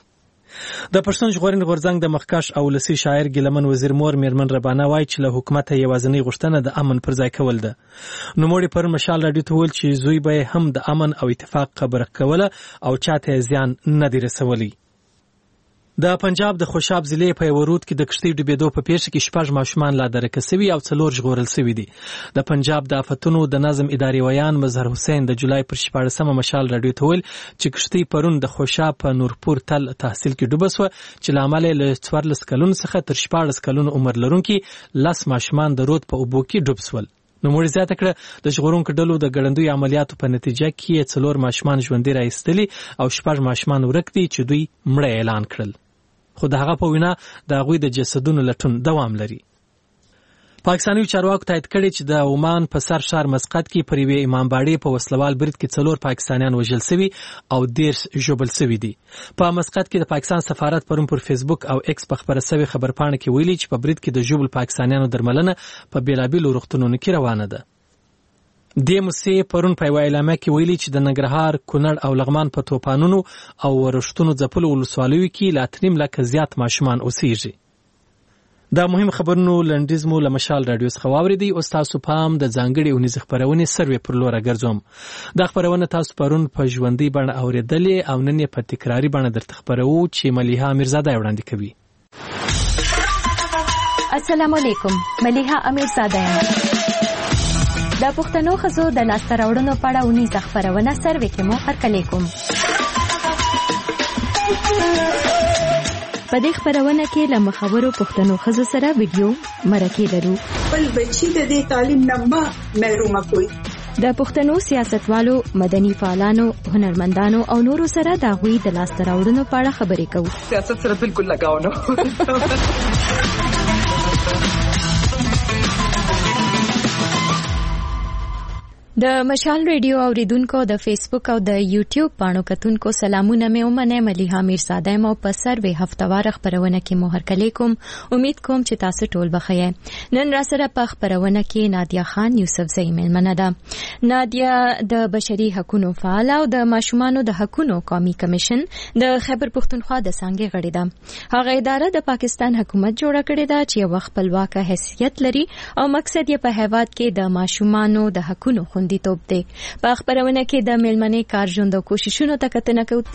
د پښتون ژغورنې غورځنګ د مخکښ او ولسي شاعر ګیلمن وزیر مور میرمن ربانه وایي چې له حکومته یوازینۍ غوښتنه د امن پر ځای کول ده. نوموړي پر مشال راډیو ته وویل چې زوی به هم د امن او اتفاق خبره کوله او چاته زیان نه دی رسولی. د پنجاب د خوشاب ضلع په یو رود کې د کشتۍ ډوبېدو په پیښه کې شپږ ماشومان لا درکه شوي او څلور ژغورل شوي دي. د پنجاب د آفتونو د نظم اداري ویان مظهر حسین د جولای پر شپاړسمه مشال راډیو ته ویل چې کشتۍ پرون د خوشاب په نورپور تل تحصیل کې ډوبه شوه چې له امله له څوارلس کلونو څخه تر شپاړس کلونو عمر لرونکي لس ماشومان د رود په اوبو کې ډوب شول. نوموړي زیاته کړه د ژغورونکو ډلو د ګړندیو عملیاتو په نتیجه کې څلور ماشومان ژوندي راایستلي او شپږ ماشومان ورک دي چې دوی مړه اعلان کړل. خو د هغه په وینا د هغوی د جسدونو لټون دوام لري. پاکستاني چارواکو تایید کړی چې د عمان په سر ښار مسقط کې پر یوې امامباړې په وسلوال برید کې څلور پاکستانیان وژل شوي او دېرش ژوبل شوي دي. په مسقط کې د پاکستان سفارت پرون پر فیسبوک او ایکس په خپره شوې خبرپاڼه کې ویلي چې په برید کې د ژوبل پاکستانیانو درملنه په بېلابېلو روغتونونو کې روانه ده. د موسې پرون په یوه اعلامیه کې ویلي چې د ننګرهار، کونړ او لغمان په توپانونو او ورښتونو ځپلو ولسوالیو کې له اتنیم لکه زیات ماشومان اوسېږي. دا مهم خبرونو لنډیز مو له مشال راډیو څخه واورېدئ. اوس تاسو پام د ځانګړې اونیزې خپرونې سروې پر لور راګرځوم. دا خپرونه تاسو پرون په ژوندۍ بڼه اورېدلې او نن یې په تکراري بڼه درته خپروو چې ملیحه امیرزاده وړاندې کوي. السلام علیکم، ملیحه امیرزاده یم. د پښتنو ښځو د لاسته راوړنو په اړه اونیزه خپرونه سروې کې مو هرکلی کوم. په دې خپرونه کې له مخورو پښتنو ښځو سره ویډیو مرکې لرو. خپل بچي د دې تعلیم نه مه محرومه کوئ. د پښتنو سیاستوالو، مدني فعالانو، هنرمندانو او نورو سره د هغوی د لاسته راوړنو په اړه خبرې کوو. سیاست سره بالکل لګاو نه. د مشال ریډیو اوریدونکو د فیسبوک او د یوټیوب پاڼو کتونکو سلامونه مې ومنه. ملیحه امیرزاده یم او په سروې هفتواره خپرونه کې مو هرکلی کوم. امید کوم چې تاسو ټول بخیر. نن را سره په خپرونه کې نادیه خان یوسفزۍ مېلمنه ده. نادیه د بشري حقوقو فعال او د ماشومانو د حقوقو قومي کمیشن د خیبر پښتونخوا د څانګې غړې ده. هغه اداره د پاکستان حکومت جوړه کړې ده چې یو خپلواکه حیثیت لري او مقصد یې په هیواد کې د ماشومانو د حقوقو دی توپ دی. په خبرونه کې د میلمنې کار ژوند او کوششونو ته کتنه کوو.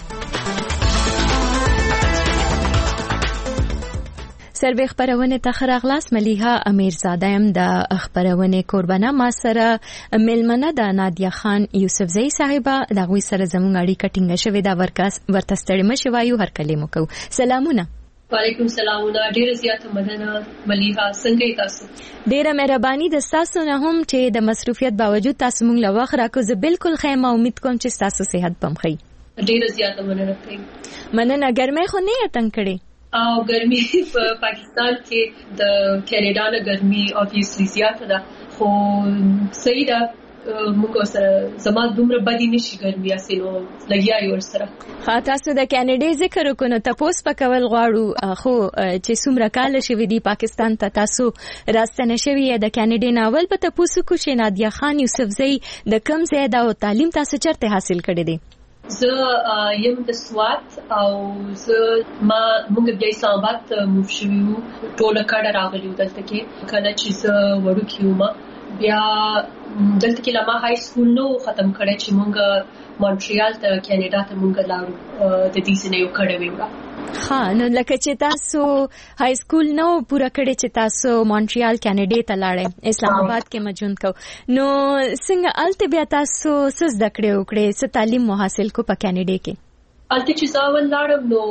سروې خبرونه ته خراغلاس. ملیحه امیرزاده یم د خبرونه قربانه. ما سره میلمنه د نادیه خان یوسفزۍ صاحبه د غوي سره زموږ اړیکه ټینګه شوې ده. ورکاس ورته ستړي مشي وایو هر کلمو کو. سلامونه. وعلیکم السلام. ډیره زیاته مننه ملیحه، څنګه تاسو؟ ډیره مهرباني د تاسو نه هم چې د مصروفیت باوجود تاسو مونږ له وخت راکو. زه بالکل خیمه امید کوم چې تاسو صحت بم خي. ډیره زیاته مننه کوي. مننه. ګرمي خو نه اتنګ کړي؟ او ګرمي په پاکستان کې د کینیډا نه ګرمي اوبویسلی زیاته ده، خو صحیح ده. موږ سره زما دومره بدی نشي ګرمي اسې نو لګیا یو سره. ها تاسو د کینیډا ذکر وکړو ته پوس پکول غواړو خو چې څومره کال شوی دی پاکستان ته تاسو راستنه شوی د کینیډا ناول په تاسو کو چې نادیا خان یوسفزئی د کم ځای دا تعلیم تاسو چرته حاصل کړی دی؟ زه یم د سوات او زه ما موږ د اسلام آباد موف شوو ټول کډه راغلیو دلته کې کله چې زه وړوکی وم بیا دلته کې لما های سکول نو ختم کړی چې موږ مونټریال ته کینیډا ته موږ لاړو د دې سنې یو کډه ویوړه. ها نو لکه چې تاسو های سکول نو پورا کړی چې تاسو مونټریال کینیډا ته لاړې اسلام آباد کې مجون کو نو څنګه الته بیا تاسو سز دکړې وکړې څه تعلیم حاصل کو په کینیډا کې؟ الته چې ځاول لاړم نو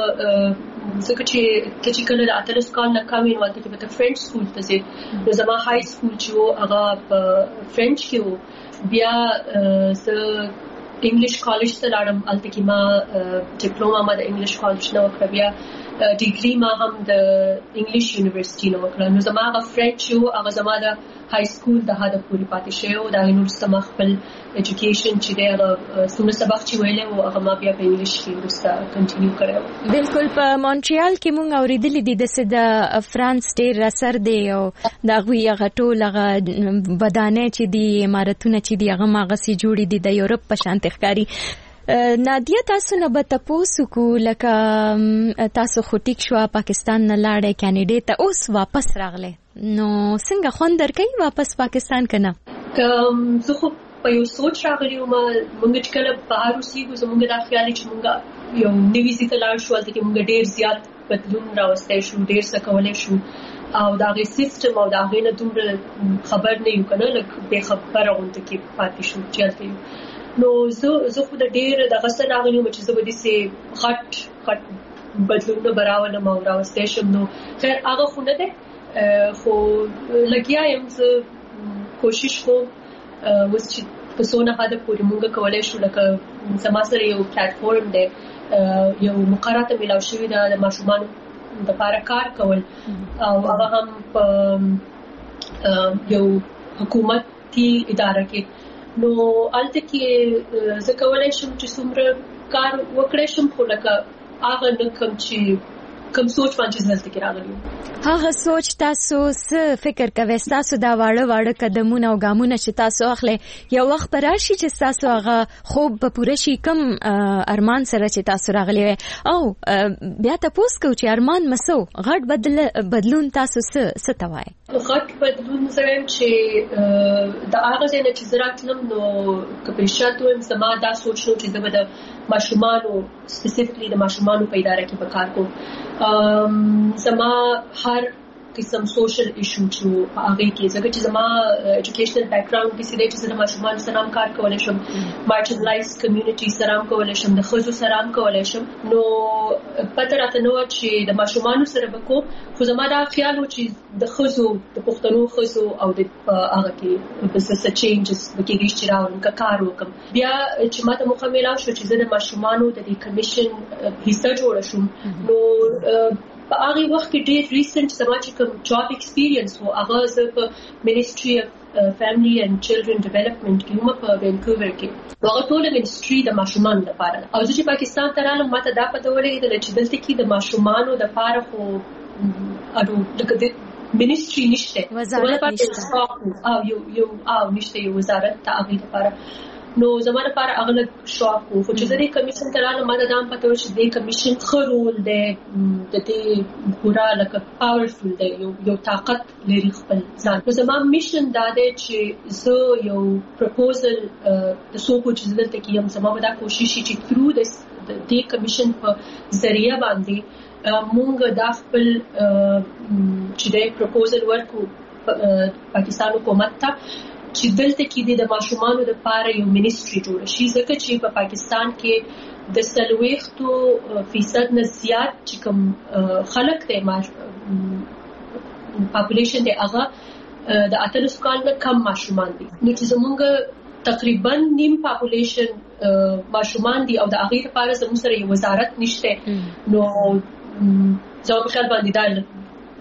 ځکه چې چې کله د اتلس کال نه کامې نو الته کې په فرنچ سکول ته ځې نو زما های سکول چې و هغه په فرنچ کې و. بیا زه انګلیش کالج ته لاړم الته کې ما ډیپلوما ما د انګلیش کالج نه وکړه بیا ډیګري ما هم د انګلیش یونیورسيټي نه وکړه. نو زما هغه فرنچ یو هغه زما د های سکول د هدا پوری پاتې شو دا نور سم خپل ایجوکیشن چې دی هغه څومره سبق چې ویلې او هغه ما بیا په انګلیش کې ورسته کنټینیو کړو. بالکل په مونټریال کې مونږ اوریدلې دي د د فرانس ډیر اثر دی او دا غوي هغه ټول هغه بدانه چې دی امارتونه چې دی هغه ماغسي جوړې دي د یورپ په شان تخکاری. نادیا تاسو نه به تاسو کو لکه تاسو خو ټیک شو پاکستان نه لاړې کینیډا ته اوس واپس راغله نو څنګه خوند درکې واپس پاکستان کنه؟ زه خو په یو سوچ راغلی وم موږ چې کله بهر اوسېږو زموږ دا خیال چې موږ یو نوي ځای ته لاړ شو هلته کې موږ ډېر زیات بدلون راوستی شو ډېر څه کولی شو او د هغې سیسټم او د هغې نه دومره خبر نه یو که نه لږ بې خبره غونته کې پاتې شو چې هلته یو. نو زه زه خو د ډېر دغه څه راغلی وم چې زه به داسې غټ غټ بدلونونه به راولم او راوستی شم. نو خیر هغه خو نه دی خو لګیا یم زه کوشش کوم اوس چې په څونه حده پورې موږ کولی شو لکه زما سره یو پلیټفارم دی یو مقرره ته میلاو شوي ده د ماشومانو دپاره کار کول او هغه هم په یو حکومتي اداره کې. نو هلته کې زه کولی شم چې څومره کار وکړی شم خو لکه هغه نه کوم چې کوم سوچ باندې دلته کې راغلی هغه سوچ تاسو څه فکر کوئ تاسو دا واړه واړه قدمونه او ګامونه چې تاسو اخلي یو وخت پر راشي چې تاسو هغه خوب به پوره شي کوم ارمان سره چې تاسو راغلی او بیا تاسو کو چې ارمان مسو غټ بدل بدلون تاسو څه څه توای غټ بدلون زه چې د هغه ځای نه چې زه راتلم نو که په شاتو زما دا سوچ نو چې زه به د ماشومانو سپیسیفیکلی د ماشومانو په اداره کې به کار کوم. زما هر قسم سوشل ایشو چې هغه کې ځکه چې زما ایجوکیشنل بیک ګراوند کې سیده چې زما ماشومان سره هم کار کولای شم مارجنلایز کمیونټي سره هم کولای شم د خزو سره هم کولای شم. نو پته راته نو چې د ماشومان سره وکړم خو زما دا خیال و چې د خزو د پښتنو خزو او د هغه کې بزنس چینجز وکړي چې راوړم کا کار وکم. بیا چې ماته موقع ملاو شو چې زه د ماشومانو د دې کمیشن حصہ جوړ شم نو په هغه وخت کې ډېر ریسنټ زما چې کوم جاب ایکسپیرینس وو هغه زه په منیسټري اف فیملی اینڈ چلډرن ډیولپمنٹ کې هم په وینکوور کې هغه ټول منیسټري د ماشومانو لپاره او چې پاکستان ته رالم ماته دا پته ولګېدل چې دلته کې د ماشومانو لپاره خو اډو لکه منیسټري نشته وزارت نشته او یو یو او نشته یو وزارت ته هغه لپاره نو زموږ لپاره هغه شوق وو خو چې د دې کمیشن ته رالم ما دا هم پته و چې دې کمیشن ښه رول دی د دې پورا لکه پاورفل دی یو یو طاقت لري خپل ځان. نو زما میشن دا دی چې زه یو پروپوزل د څوک چې دلته کې یم زما به دا کوشش چې تھرو د دې کمیشن په ذریعہ باندې مونږ دا خپل چې د پروپوزل ورکو پاکستان حکومت ته چې دلته کې د ماشومانو لپاره یو منیسټري جوړ شي ځکه چې په پاکستان کې د څلوېښتو فیصد نه زیات چې کوم خلک دی پاپولیشن دی هغه د اتلس کال نه کم ماشومان دي. نو چې زمونږ تقریبا نیم پاپولیشن ماشومان دي او د هغې لپاره زموږ سره یو وزارت نشته نو زما په خیال باندې دا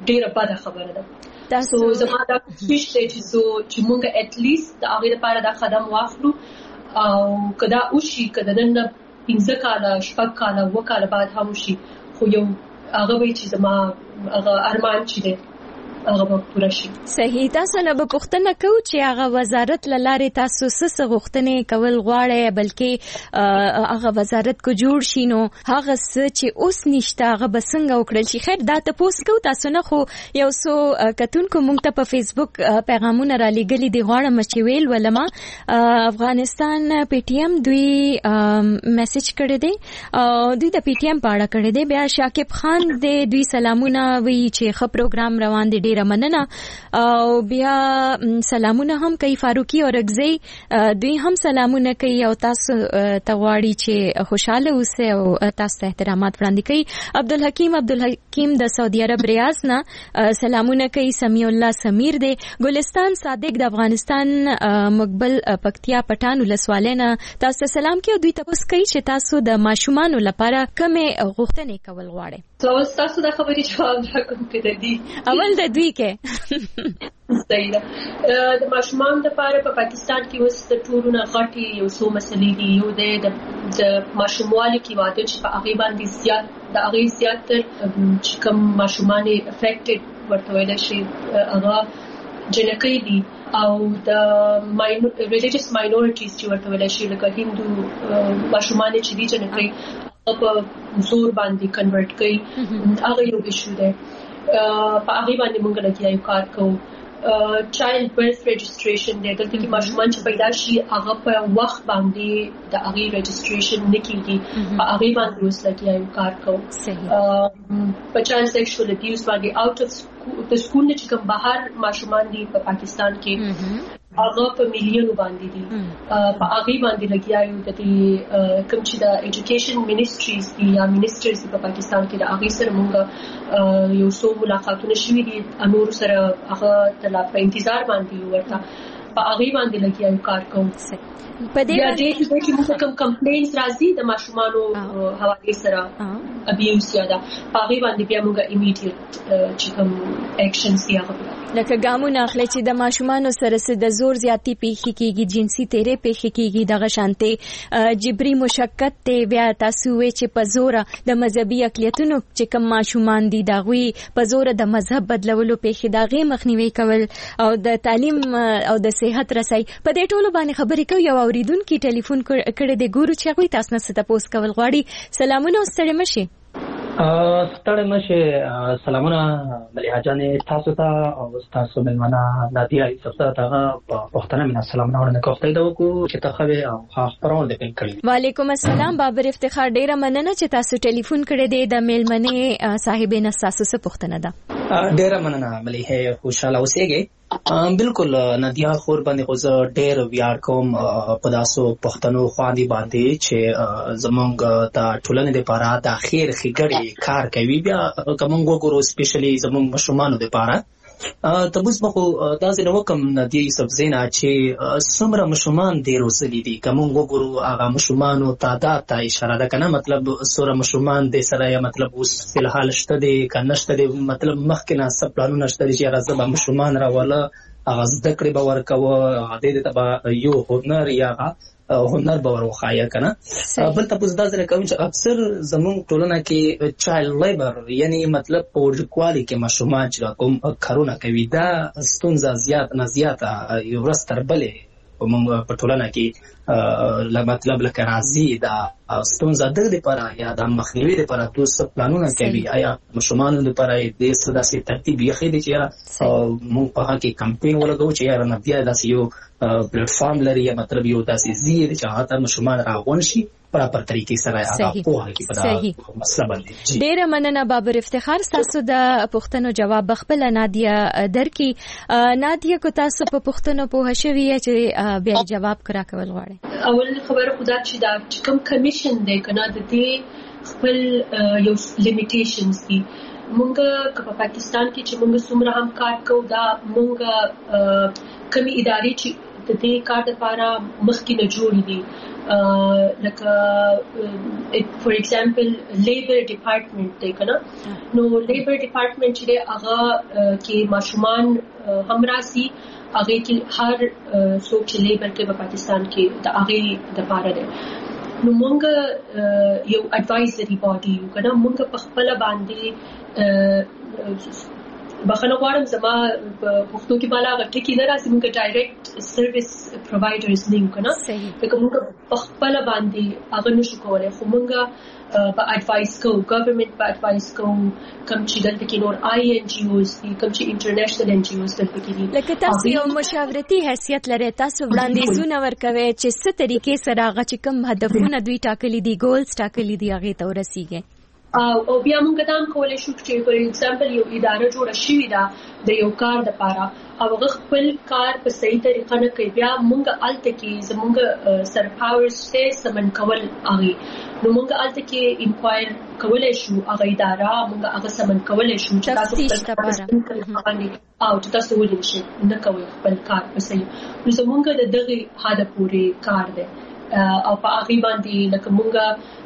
ډیره بده خبره ده. تاسو زما دا کوشش دی چې سو چې موږ اټ لیست د هغه لپاره دا قدم واخلو او کدا وشي کدا نن پنځه کاله شپږ کاله و کاله بعد هم وشي خو یو هغه وی چې زما هغه ارمان چې دی هغه به پوره شي. صحیح. تاسو نه به پوښتنه کوو چې هغه وزارت لاره تاسو څه غوښتنې کول غواړي بلکې هغه وزارت کو جوړ شي نو هغه څه چې اوس نشته هغه به څنګه وکړل شي. خیر دا ته پوس کو تاسو نه خو یو څو کتونکو مونږ ته په فیسبوک پیغامونه را لګلي دي غواړم چې ویل ولما افغانستان پی ټی ایم دوی میسج کړی دی دوی د پی ټی ایم په اړه کړی دی. بیا شاکب خان دی دوی سلامونه وی چې ښه پروګرام روان دی ډیره مننه او بیا سلامونه هم کوي فاروقي او رغزي دوی هم سلامونه کوي او تاسو ته غواړي چې خوشاله اوسئ او تاسو ته احترامات وړاندې کوي. عبدالحکیم عبدالحکیم د سعودي عرب ریاض نه سلامونه کوي. سمیع الله سمیر دی. ګلستان صادق د افغانستان مقبل پکتیا پټان ولسوالینا تاسو سلام کوي. دوی تاسو کوي چې تاسو د ماشومان لپاره کومه غوښتنې کول غواړئ. تاسو د خبرې جواب راکوم کړه دي اول د دوی کې صحیح ده. د ماشومان لپاره په پاکستان کې اوس د ټولونه غټي یو څو مسلې دي. یو د د ماشوموالي کې واده چې په هغه باندې زیات د هغه زیات چې کوم ماشومان افیکټډ ورته ویل شي هغه جنکۍ دي او د ریلیجیس ماینورټیز چې ورته ویل شي لکه هندو ماشومان چې دي جنکۍ په زور باندې کنورټ کوي هغه یو ایشو ده. په هغه باندې موږ لګیا یو کار کوو. چایلډ برث رجسټریشن دی دلته کې ماشومان چې پیدا شي هغه په وخت باندې د هغه رجسټریشن نکېږي په هغه باندې اوس لګیا یو کار کوو. په چایلډ سیکشوال ابیوز باندې آوټ اف د سکول نه چې کوم بهر ماشومان دي په پاکستان کې هغه په میلیونو باندې دي په هغه باندې لګیا یو د کوم چې د ایجوکیشن منیسټریز دي یا منیسټرز په پاکستان کې د هغه سره موږ یو څو ملاقاتونه شوي دي امور سره هغه د لا په انتظار باندې ورته په هغه باندې لګیا یو کار کوم. په دې باندې چې موږ کوم کمپلینز راځي د ماشومانو حواله سره ابیوز یا دا په هغه باندې بیا موږ ایمیډیټ چې کوم اکشنز دی هغه لکه ګامونه اخلي چې د ماشومانو سره سره د زور زیاتی پیښې کیږي جنسي تیرې پیښې کیږي دغه شانته جبري مشقت ته بیا تاسو وې چې په زور د مذهبي اقلیتونو چې کوم ماشومان دي دغوی په زور د مذهب بدلولو پیښې دغه مخنیوي کول او د تعلیم او د صحت رسای په دې ټولو باندې خبرې کوي. یو اوریدونکو ټلیفون کړی دی ګورو چې غوي تاسو نه ست پوس کول غواړي. سلامونه ستړي مشي. ستړي مشي. سلامونه مليحه جانې تاسو ته او تاسو ملمنه نادیه ایسته ته په وختنه من سلامونه ورنه کوختې دا وکړو چې تخوي او خبرونه دې کړی. وعلیکم السلام بابر افتخار ډیره مننه چې تاسو ټلیفون کړی دی د ملمنه صاحبینه تاسو څه پوښتنه ده. ډیره مننه مليحه خوشاله اوسئ. بالکل نادیا خور باندې خو زه ډېر ویاړ کوم په داسو پښتنو خواندي باندې چې زمونږ د ټولنې لپاره د خیر ښېګړې کار کوي. بیا کوم وګورو سپیشلی زمونږ مشرانو لپاره تبوس مخو داسې نو کوم ندی سبزینا چې څومره مشران دې روزلي دي کوم وګورو هغه مشرانو تعداد ته اشاره ده کنه مطلب سوره مشران دې سره یا مطلب اوس فلحال شته دي کنه شته دي مطلب مخکې نه سب پلانونه شته دي چې راځه به مشران راوله هغه زده کړې به ورکوه هغه دې ته یو هنر یا هنر به ورخایه کنه. بل تاسو دا ځکه کوم چې اکثر زموږ ټولنه کې چایلډ لیبر یعنی مطلب په ورکوالي کې ماشومان چې کوم کارونه کوي دا ستونزه زیات نه زیاته یو ورستر بلې په ټولنه کې لا مطلب لکه راځي دا ستونزه د دې لپاره یا د مخنیوي لپاره تاسو پلانونه کوي آیا مشرانو لپاره د سداسي ترتیب یې خېدي چې موږ په هغه کې کمپاین ولګو چې یا نه بیا داسې یو پلیټ فارم لري یا مطلب یو داسې زیات چې هغه مشران راغون شي پراپر طریقې سره هغه په هغه کې په مسله باندې. ډیره مننه بابر افتخار تاسو د پښتنو جواب خپل نادیه درکې. نادیه کو تاسو په پښتنو په هشوي چې بیا جواب کرا کول غواړي. اول خبره خدا چې دا کوم کمیشن دی کنه د دې خپل یو لیمیټیشنز دي. مونږ په پاکستان کې چې مونږ څومره هم کار کوو دا مونږ کمی ادارې چې د دې کار لپاره مخکې نه جوړې دي لکه فور ایگزامپل لیبر ډپارټمنټ دی کنه نو لیبر ډپارټمنټ چې هغه کې ماشومان هم راسي هغه کې هر څوک چې لیبر کې په پاکستان کې د هغه د پاره دی نو مونږ یو اډوایزري باډي یو کنه مونږ په خپل باندې بخنه غواړم زما په پښتو کې بالا غټه کې نه راځي مونږ ډایرکټ سرویس پرووایډرز نه یو کنه لکه مونږ په خپل باندې هغه نشو کولای خو مونږ په اډوایس کو ګورنمنت په اډوایس کو کوم چې دلته کې نور آی ان جی اوز دي کوم چې انټرنیشنل ان جی اوز دلته کې دي لکه تاسو یو مشاورتي حیثیت لري تاسو وړاندیزونه ورکوي چې څه طریقې سره هغه چې کوم هدفونه دوی ټاکلي دي ګولز ټاکلي دي هغه ته ورسیږي او بیا موږ دا هم کولای شو چې فور ایگزامپل یو اداره جوړه شوې ده د یو کار لپاره او هغه خپل کار په صحیح طریقه نه کوي بیا موږ الته کې زموږ سر پاورز ته سمن کول اغي نو موږ الته کې انکوایر کولای شو هغه اداره موږ هغه سمن کولای شو چې تاسو خپل او چې تاسو ولې شي نه کوي خپل کار په صحیح نو زموږ د دغه هاده پورې کار دی او په هغه باندې لکه موږ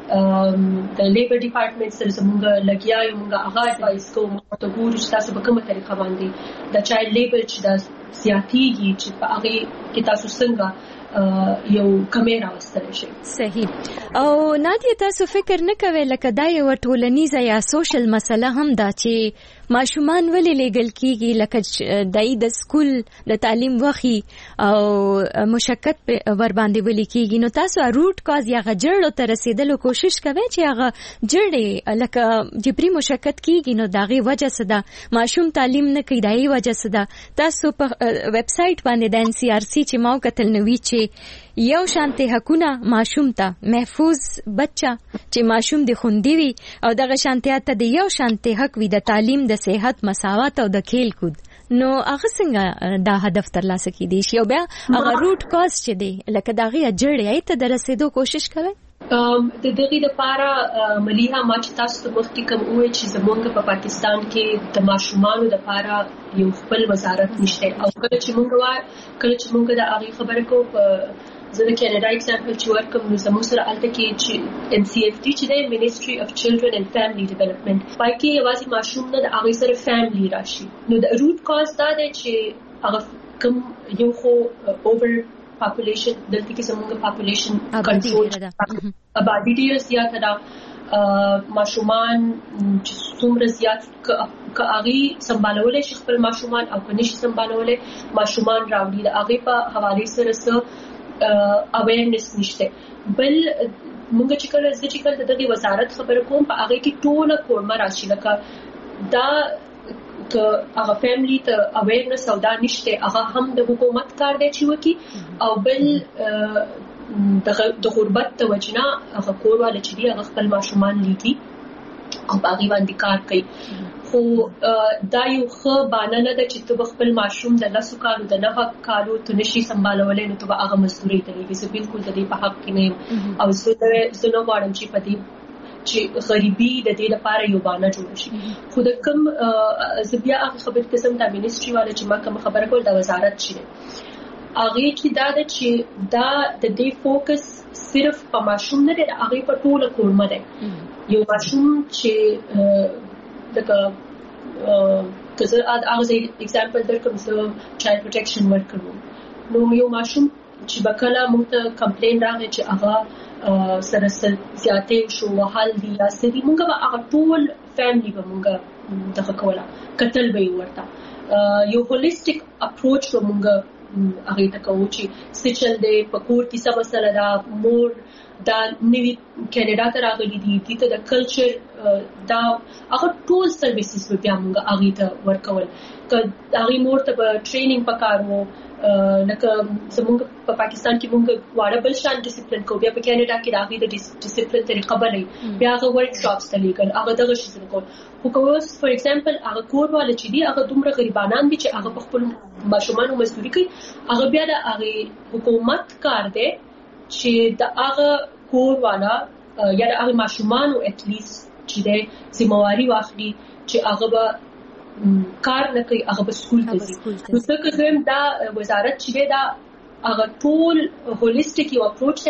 د لیبر ډپارټمنټ سره زموږ لګیا یو موږ هغه اډوایس کوو ته ګورو چې تاسو په کومه طریقه باندې د چایلډ لیبر چې د زیاتېږي چې په هغه کې تاسو څنګه یو کمیرا واستل شي صحیح او نادیه تاسو فکر نه کوئ لکه دا یو ټولنیزه یا سوشل مسله هم دا چې ماشومان ولې لیګل کیږي لکه دای د سکول د تعلیم وخی او مشکل ور باندې ولې کیږي نو تاسو روټ کاز یا غجړو ته رسیدلو کوشش کوئ چې هغه جړې لکه جبري مشکل کیږي نو داغه وجه څه ده ماشوم تعلیم نه کوي دای وجه څه ده تاسو په ویب سټ باندې د ان سی آر سی چې ماو کتل نوې چې یو شانته حقونه ماشوم ته محفوظ بچا چې ماشوم د خوندې وي او دغه شانتیا ته د یو شانته حق وي د تعلیم د صحت مساوات او د کھیل کود نو هغه څنګه دا هدف ترلاسه کیدی شي او بیا هغه روټ کاز چې دی لکه دغه جړې ته د رسیدو کوشش کوي د دغه لپاره مليها ما چې تاسو ته وخت کوم وای چې زمونږ په پاکستان کې د ماشومانو لپاره یو خپل وزارت نشته او کله چې مونږ وای کله چې مونږ د هغه خبره کو په زه د کینیډا اگزامپل چې ورکوم نو زموږ سره الته کې چې ان سی اف ټي چې د منیسټري اف چلډرن اینڈ فیملی ډیولپمنٹ پای کې یوازې ماشوم نه د هغه سره فیملی راشي نو د روټ کاز دا دی چې هغه کوم یو خو اوور پاپولیشن دلته کې زموږ پاپولیشن کنټرول آبادی ډیر زیات ده ماشومان چې څومره زیات ک اغي سمبالولې شي خپل ماشومان او کني شي سمبالولې ماشومان راوړي د اغي په حواله سره سره اویرنس نشته بل موږ چې کله د چې کله د وزارت خبر کوم په هغه کې ټول کورمه راشي لکه دا که هغه فیملی ته اویرنس او دا نشته هغه هم د حکومت کار دی چې وکي او بل د غربت د وجنا هغه کورواله چې دی هغه خپل ماشومان لیدي او باغی باندې کار کوي خو دا یو ښه بانه نه ده چې ته خپل ماشوم د لاسو کارو د نه حق کارو ته نشي سمبالولې نو ته هغه مزدوري ته لګي زه بالکل د دې په حق کې نه او زه زه نو غواړم چې په دې چې غریبي د دې لپاره یو بانه جوړ شي خو د کوم زه بیا هغه خبر قسم د منیسټري والے چې ما کوم خبره کول د وزارت شي هغه کې دا د چې دا د دې فوکس صرف په ماشوم نه دی هغه په ټول کورمه دی یو ماشوم چې دغه کزه هغه ایگزامپل درکوم زه چایلډ پروټیکشن ورکوم نو یو ماشوم چې بکله موږ ته کمپلین راغی چې هغه سره زیاتې شو وحال دي یا سړي موږ به هغه ټول فیملی به موږ دغه کوله قتل به ورته یو هولیسټیک اپروچ به موږ هغه ته کوو چې سچل دې په کور کې څه مسله ده مور دا نوی کینیډا ته راغلي دي دې ته د کلچر دا هغه ټول سرویسز به بیا موږ هغه ته ورکول که هغه مور ته به ټریننګ پکارو لکه زموږ په پاکستان کې موږ واړه بل شان ډیسپلین کو بیا په کینیډا کې راغلي د ډیسپلین طریقه بلې بیا هغه ورک شاپس ته لیکل هغه دغه شي څنګه خو کوس فور ایگزامپل هغه کور والا چې دی هغه دومره غریبانان دي چې هغه په خپل ماشومان مزدوري کوي هغه بیا د هغه حکومت کار دی چې د هغه کور والا یا د هغه ماشومان او ات لیست چې د ذمہواری واخلي چې هغه به کار نه کوي هغه په سکول کې ځي نو څنګه زم دا وزارت چې دا هغه ټول هولیسټیک یو اپروچ دی هغه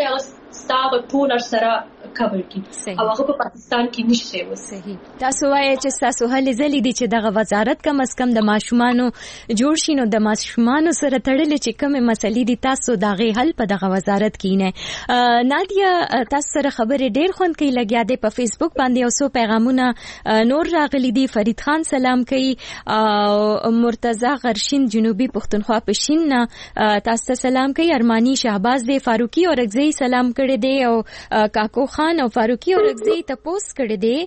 ستاره ټول سره کور کی او هغه په پاکستان کې نشته و. صحیح. تاسو وایي چې تاسو هلې ځلې دي چې دغه وزارت کم از کم د ماشومانو جوړ شي نو د ماشومانو سره تړلې چې کومه مسلې دي تاسو دغه حل په دغه وزارت کې نه. نادیا تاسو سره خبرې ډېر خوند کوي لګیا دی په فیسبوک باندې او سو پیغامونه نور راغلي دي. فرید خان سلام کوي او مرتضی غرشین جنوبي پښتونخوا پښین نه تاسو ته سلام کوي. ارمانی شهباز دی فاروقي اورګزئی سلام کړی دی او کاکو خان او فاروقي اورګزئی ته پوسټ کړی دی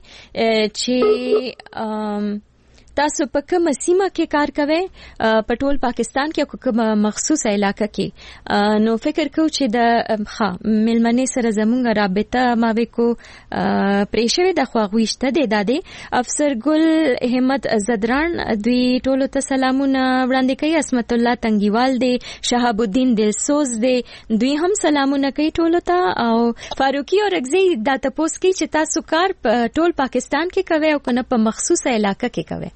چې تاسو په کومه سیمه کې کار کوئ په ټول پاکستان کې او کومه مخصوصه علاقه کې. نو فکر کوم چې د ها ملمنې سره زموږ رابطه ما وکړو پریشر د خواغويشته دی دادې افسر ګل احمد زدران دوی ټولو ته سلامونه وړاندې کوي. اسمت الله تنګیوال دی شهاب الدین دلسوز دی دوی هم سلامونه کوي ټولو ته. او فاروقي اورګزئی دا تاسو کوي چې تاسو کار په ټول پاکستان کې کوئ او کنه په مخصوصه علاقه کې کوئ.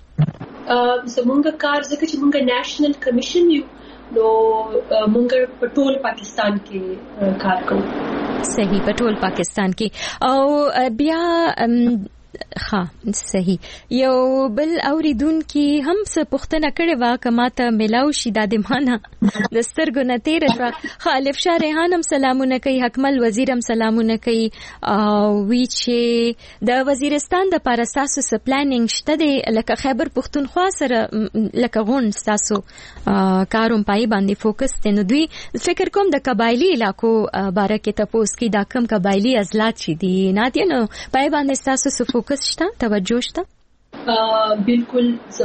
زمونږ کار ځکه چې مونږ نېشنل کمیشن یو نو مونږ په ټول پاکستان کې کار کوو. صحیح. په ټول پاکستان کې او بیا ها صحیح. یو بل اوریدونکو هم څه پوښتنه کړې و کماته ملاو شي د دمانه د سترګو نه تیر شو. خالف شاه ریحان هم سلامونه کوي. حکمل وزیر هم سلامونه کوي او وی چې د وزیرستان د پاره تاسو س پلانینګ شته دی لکه خیبر پښتونخوا سره لکه غون تاسو کاروم پای باندې فوکس دي. دوی فکر کوم د قبایلی علاقو باره کې تاسو کې دا کم قبایلی ازلات شي دي نادیا نو پای باندې تاسو س فوکس شته توجه شته. بالکل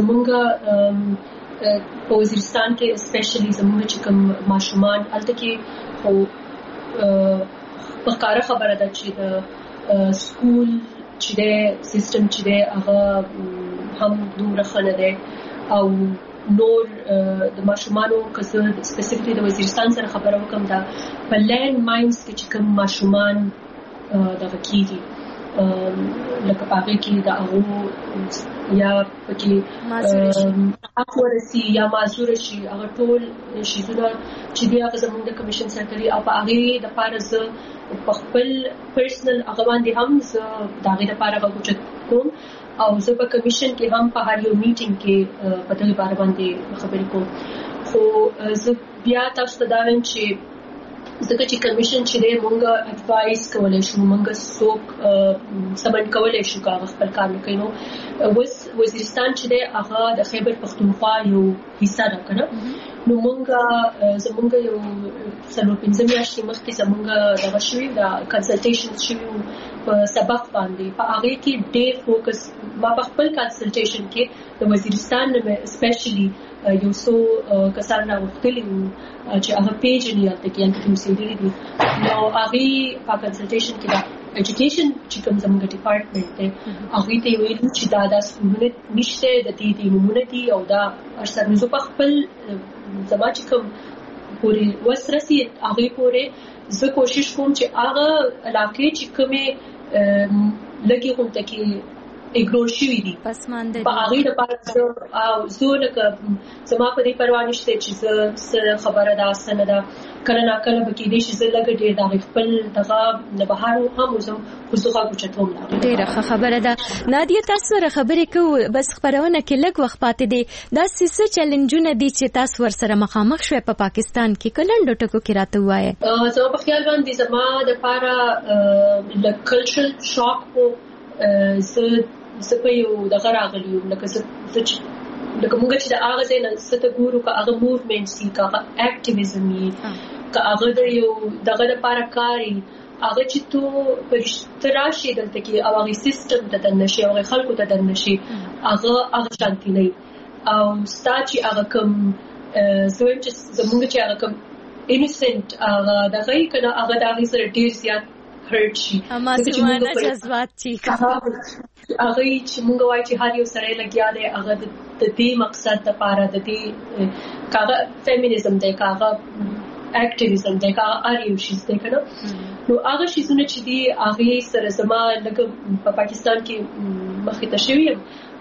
زمونږ په وزیرستان کې اسپیشلی زمونږ چې کوم ماشومان الته کې خو په کار خبره ده چې د سکول چې د سیستم چې د هغه هم دومره خنه ده او نور د ماشومانو کسه سپیسیفیکلی د وزیرستان سره خبره وکم دا په لینډ ماینز کې چې کوم ماشومان دغه کیږي لکه پاګه کې دا هغه یا پکې اخورسي یا معذور شي هغه ټول شي دا چې دی هغه زموږ د کمیشن سره او په هغه د پارز په خپل پرسنل هغه باندې هم زه دا غي د پاره غوښت کوم او زه په کمیشن کې هم په هر یو میټینګ کې په دې باره باندې خبرې کوم. خو زه بیا تاسو ته دا وایم چې ځکه چې کمیشن چې دی مونږ اډوایس کولای شو مونږ څوک سمن کولای شو هغه خپل کار وکړي. نو وزیرستان چې دی هغه د خیبر پښتونخوا یو حصہ ده کنه نو مونږ زمونږ یو څلور پنځه میاشتې مخکې زمونږ دغه شوي دا کنسلټیشن شوي په سبق باندې په هغه کې ډېر فوکس ما په خپل کنسلټیشن کې د وزیرستان اسپیشلی یو څو کسان راغلي چې هغه پیژني البته کې ان کوم څه دي نو هغه په کنسلټیشن کې دا ایجوکیشن چې کوم زموږ ډپارټمنټ دی هغه ته ویل چې دا د سکولونه نشته د دې د نمونه دي او دا ارسل نو په خپل زما چې کوم پوری وسرسي هغه پوره زه کوشش کوم چې هغه علاقې چې کومه لګي کوم ته کې اګنور شوی دي پسمانده په هغه د پاره او زه لکه زما په دې پروا نشته چې زه خبره ده سند ده کله نا کله به کې دې چې زه لګ ډېر د خپل دغه نه بهر هم زه خصوصا کوچتوم نه ډېر خبره ده. نادیا تاسو سره خبرې کوو بس خبرونه کې لګ وخت پاتې دي دا څه چیلنجونه دي چې تاسو ور سره مخامخ شوي په پاکستان کې کلندو ټکو کې راته وایي. زه په خیال باندې زما د پاره د کلچرل شاک او زه زه په یو دغه راغلی یم لکه زه لکه موږ چې د هغه ځای نه څه ته ګورو که هغه موومنټس دي که هغه اکټیویزم وي که هغه د یو دغه دپاره کار وي هغه چې تو په رښتیا راشي دلته کې او هغې سیسټم ته دننه شي او هغې خلکو ته دننه شي هغه هغه شانتي نه وي او ستا چې هغه کوم زه وایم چې زموږ چې هغه کوم انوسنټ هغه دغه یې که نه هغه د هغې سره ډېر زیات هرټ شي معصومانه جذبات چې هغه چې موږ وایو چې هر یو سره لګیا دی هغه د دې مقصد لپاره د دې کاغه فیمینیزم دی کاغه اکټیویزم دی کاغه هر یو شي دی کنه نو هغه شیزونه چې دی هغه سره زما لکه په پاکستان کې مخې ته شوی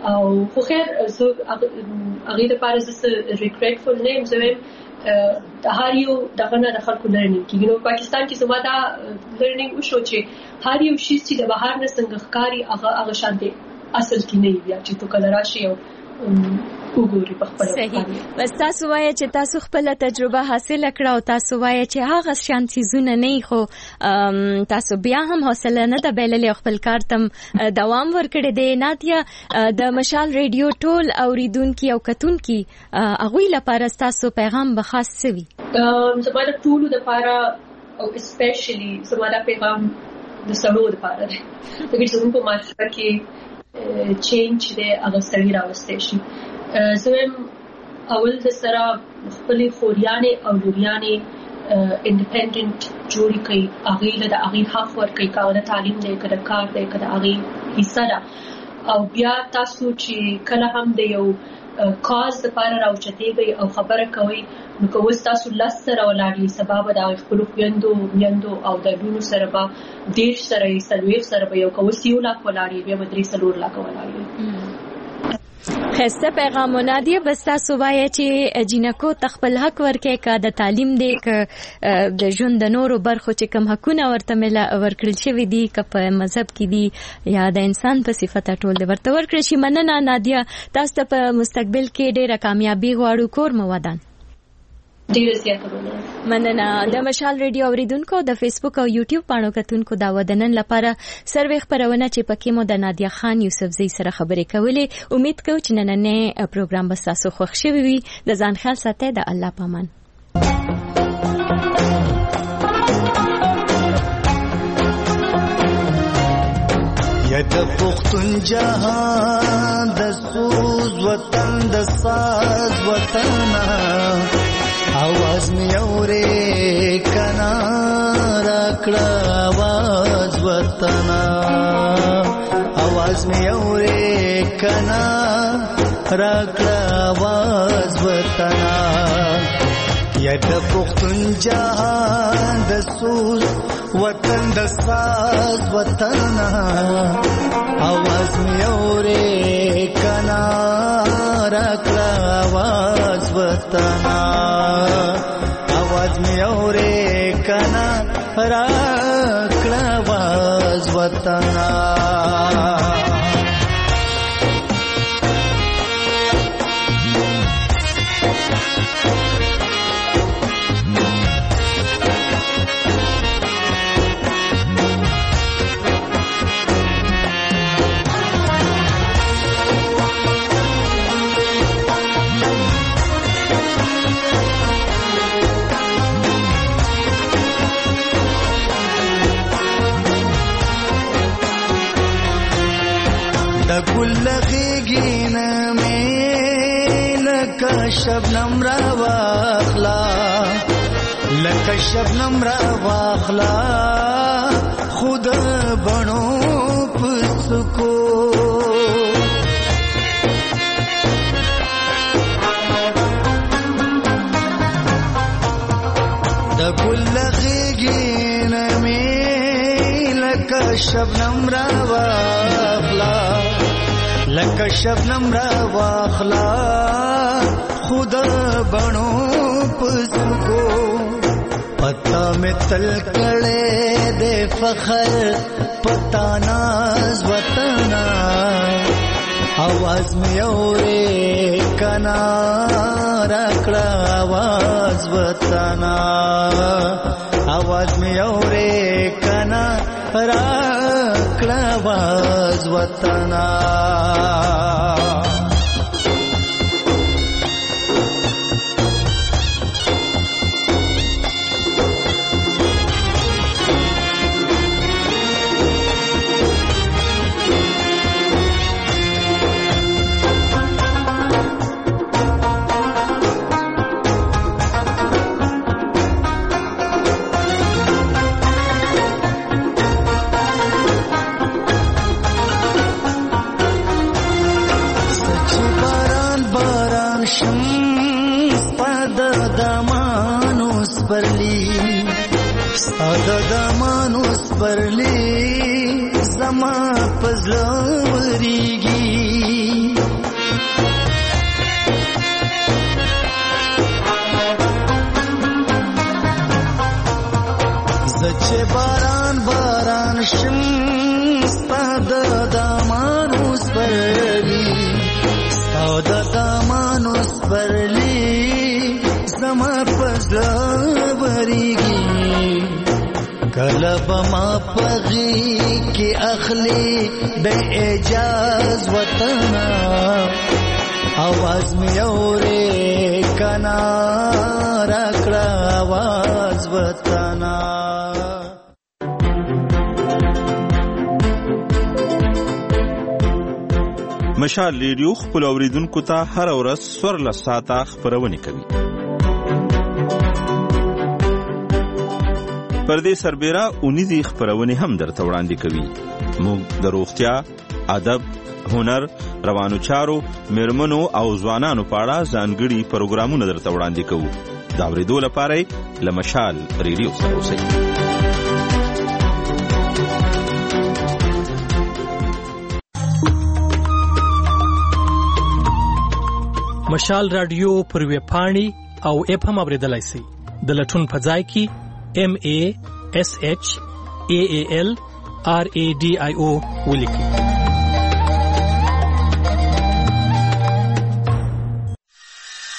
او خو خیر زه هغه د پاره زه ریګریټفل نه یم، زه د هر یو دغه نه د خلکو لرنینګ کیږي. نو پاکستان کې زما دا لرنینګ وشو چې هر یو شی چې د بهر نه څنګه ښکاري هغه هغه شان دی اصل کې نه وي چې تو کله راشي او وګوري په خپل. صحیح. بس تاسو وایي چې تاسو خپل تجربه حاصل کړه او تاسو وایي چې هغه شان چیزونه نه خو تاسو بیا هم حوصله نه د بیللې خپل کار تم دوام ورکړي دی. نادیا د مشال ریډیو ټول اوریدونکو او کتونکو هغه لپاره تاسو پیغام به خاص سوي؟ زما د ټولو لپاره او اسپیشلی زما د پیغام د سړو لپاره دی، دغه چې موږ په معاشره کې چینج دی هغه سړی راوستي شي. زم اول د سره خپل خوریانې او لوریانې انډیپندنت جوړی کوي، هغه له د هغه حق ورکوي، کاوه تعلیم دی کړه کار دی کړه هغه حصہ ده. او بیا تاسو چې کله هم د یو کاز لپاره راوچتېږئ او خبره کوي نو که اوس تاسو لس سره ولاړئ سبا به د خپلو خویندو میندو او د لونو سره به دېرش سره یې څلوېښت سره به یو که اوس یو لاک ولاړئ بیا به درې څلور لاکه ولاړئ. خسته پیغامونه دی. بس تاسو وایي چې جنکو تخپل حق ورکې کا د تعلیم دی ک د ژوند د نورو برخو چې کوم حقونه ورته مل ورکړل شوی دي ک په مذهب کې دي یا د انسان په صفت ټول دی ورته ورکړل شي. مننه نادیا، تاسو ته په مستقبل کې ډیره کامیابی غواړو. کور مو ودان. ډیره زیاته مننه. د مشال ریډیو اوریدونکو د فیسبوک او یوټیوب پاڼو کتونکو دا ودنن لپاره سروې خبرونه چې پکې مو د نادیا خان یوسفزئی سره خبرې کولې. امید کوم چې نننې پروګرام به تاسو خوښ شوي وي. د ځان خیال ساتئ. د الله پامان. یا د پختون جهان د سوز وطن د ساز وطن आवाज में औरे कना रखड़ा आवाज वतना आवाज में औरे कना रखड़ा आवाज वतना या द पुख्तन जहान द सूज वतन द साज वतना आवाज में औरे कना रखड़ा आवाज वतना आवाज में औरे कना रखड़ा आवाज वतना. गुल्लगीन में लका शबनम रवाखला लका शबनम रवाखला खुद बनो पुसको द गुल्लगीन में लका शबनम रवाखला लका शबनम रवाखला खुदा बनो पुसको पता में तल कड़े दे फखर पता नाज वतना आवाज में औरे कना रखड़ा आवाज वतना आवाज में औरे कना रखड़ा आवाज वतना. Ada damanus perli zama pazlavrigi ماشم ستاد دامانو سپرلی ستاد دامانو سپرلی زما پزړه وریږي کله به ما پغي کې اخلي به اجاز وطنا आवाज می اورې کنا راکړه आवाज وطنا مشال ریډیو خپل اوریدونکو ته هر ورځ سورله ساعته خبرونه کوي. پر دې سربېره اونیزي خبرونه هم درته وړاندې کوي. موږ د روغتیا، ادب، هنر، روانو چارو، میرمنو او ځوانانو په اړه ځانګړي پروګرامونه درته وړاندې کوو. دا اورېدو لپاره له مشال ریډیو سره اوسئ. مشال رادیو پر ویب پاڼې او اپ هم اوریدلای شئ. د لټون په ځای کې M A S H A A L R A D I O ولیکئ.